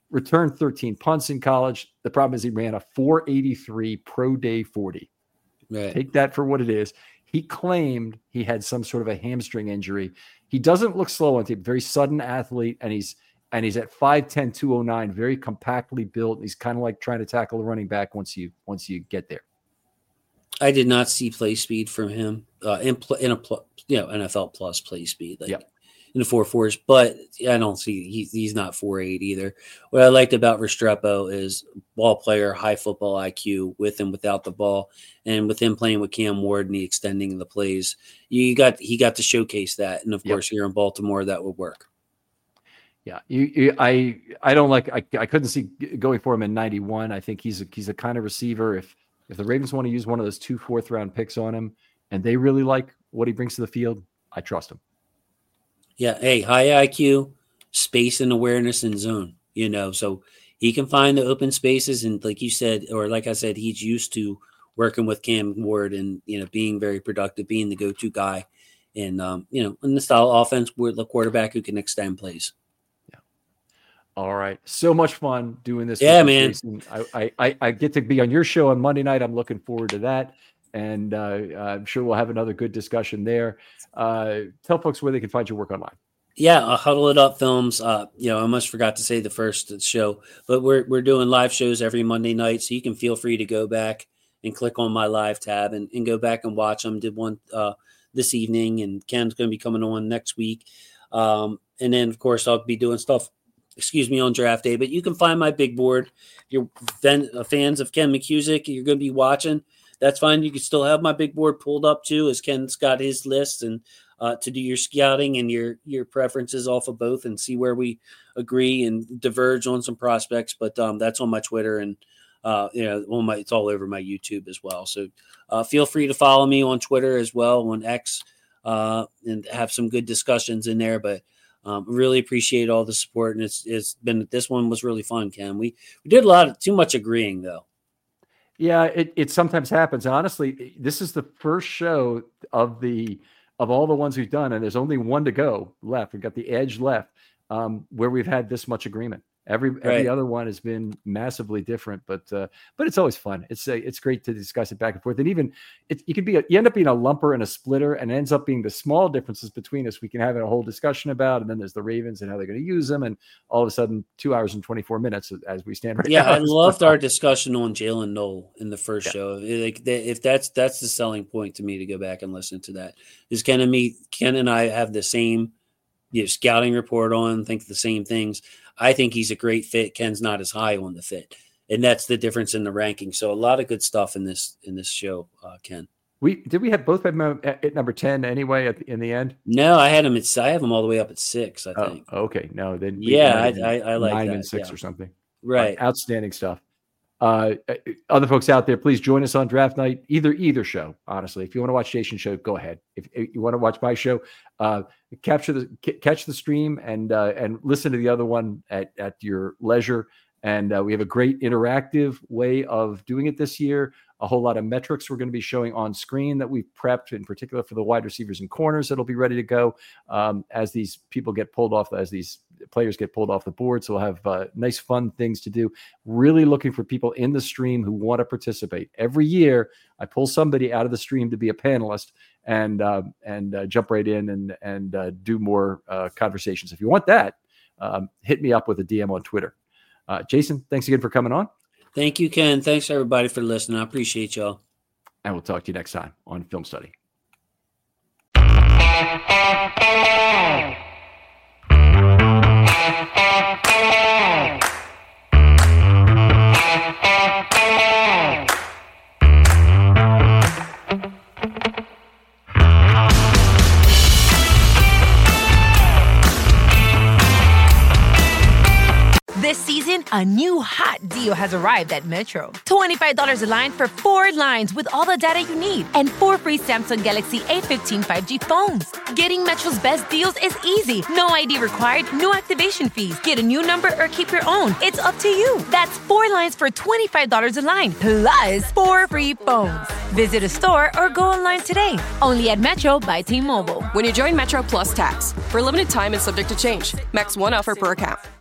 returned 13 punts in college. The problem is he ran a 4.83 pro day 40. Right. Take that for what it is. He claimed he had some sort of a hamstring injury. He doesn't look slow on tape. Very sudden athlete, and he's at 5'10", 209, very compactly built. He's kind of like trying to tackle a running back once you get there. I did not see play speed from him in a NFL plus play speed, like in the 4.4s. But I don't see he's not 4.8 either. What I liked about Restrepo is ball player, high football IQ with and without the ball, and with him playing with Cam Ward and the extending of the plays, he got to showcase that. And of course, here in Baltimore, that would work. Yeah, I don't like. I couldn't see going for him in 91. I think he's a kind of receiver. If the Ravens want to use one of those 2 4th-round picks on him, and they really like what he brings to the field, I trust him. Yeah, hey, high IQ, space and awareness in zone. So he can find the open spaces, and like you said, or like I said, he's used to working with Cam Ward and being very productive, being the go-to guy, and in the style of offense, we're the quarterback who can extend plays. All right. So much fun doing this. Yeah, man. Jason. I get to be on your show on Monday night. I'm looking forward to that. And I'm sure we'll have another good discussion there. Tell folks where they can find your work online. Yeah, Huddle It Up Films. I almost forgot to say the first show, but we're doing live shows every Monday night. So you can feel free to go back and click on my live tab and go back and watch them. Did one this evening, and Ken's going to be coming on next week. And then, of course, I'll be doing stuff on draft day, but you can find my big board. If you're fans of Ken McCusick, you're going to be watching. That's fine. You can still have my big board pulled up too, as Ken's got his list, and to do your scouting and your preferences off of both and see where we agree and diverge on some prospects. But that's on my Twitter and it's all over my YouTube as well. So feel free to follow me on Twitter as well, on X, and have some good discussions in there. But really appreciate all the support, and this one was really fun, Ken. We did too much agreeing though. Yeah, it sometimes happens. And honestly, this is the first show of all the ones we've done, and there's only one to go left. We've got the edge left, where we've had this much agreement. Every other one has been massively different, but it's always fun. It's great to discuss it back and forth. And even you end up being a lumper and a splitter, and it ends up being the small differences between us we can have a whole discussion about. And then there's the Ravens and how they're going to use them, and all of a sudden 2 hours and 24 minutes as we stand right now. Yeah, I loved our discussion on Jalen Noel in the first show. If that's the selling point to me to go back and listen to that, is Ken and I have the same scouting report on, think the same things. I think he's a great fit. Ken's not as high on the fit, and that's the difference in the ranking. So a lot of good stuff in this show, Ken. We have both have him at number 10 anyway in the end. No, I have him all the way up at 6. I think. Oh, okay, no, then I like 9 that. and 6 or something. Right, outstanding stuff. Other folks out there, please join us on draft night. Either show, honestly. If you want to watch Jason's show, go ahead. If you want to watch my show, catch the stream and listen to the other one at your leisure. And we have a great interactive way of doing it this year. A whole lot of metrics we're going to be showing on screen that we've prepped, in particular for the wide receivers and corners that'll be ready to go as these people get pulled off, as these players get pulled off the board. So we'll have nice, fun things to do. Really looking for people in the stream who want to participate. Every year, I pull somebody out of the stream to be a panelist and jump right in and do more conversations. If you want that, hit me up with a DM on Twitter. Jason, thanks again for coming on. Thank you, Ken. Thanks, everybody, for listening. I appreciate y'all. And we'll talk to you next time on Film Study. This season, a new hot deal has arrived at Metro. $25 a line for 4 lines with all the data you need and 4 free Samsung Galaxy A15 5G phones. Getting Metro's best deals is easy. No ID required, no activation fees. Get a new number or keep your own. It's up to you. That's 4 lines for $25 a line, plus 4 free phones. Visit a store or go online today. Only at Metro by T-Mobile. When you join Metro Plus Tax, for a limited time and subject to change. Max 1 offer per account.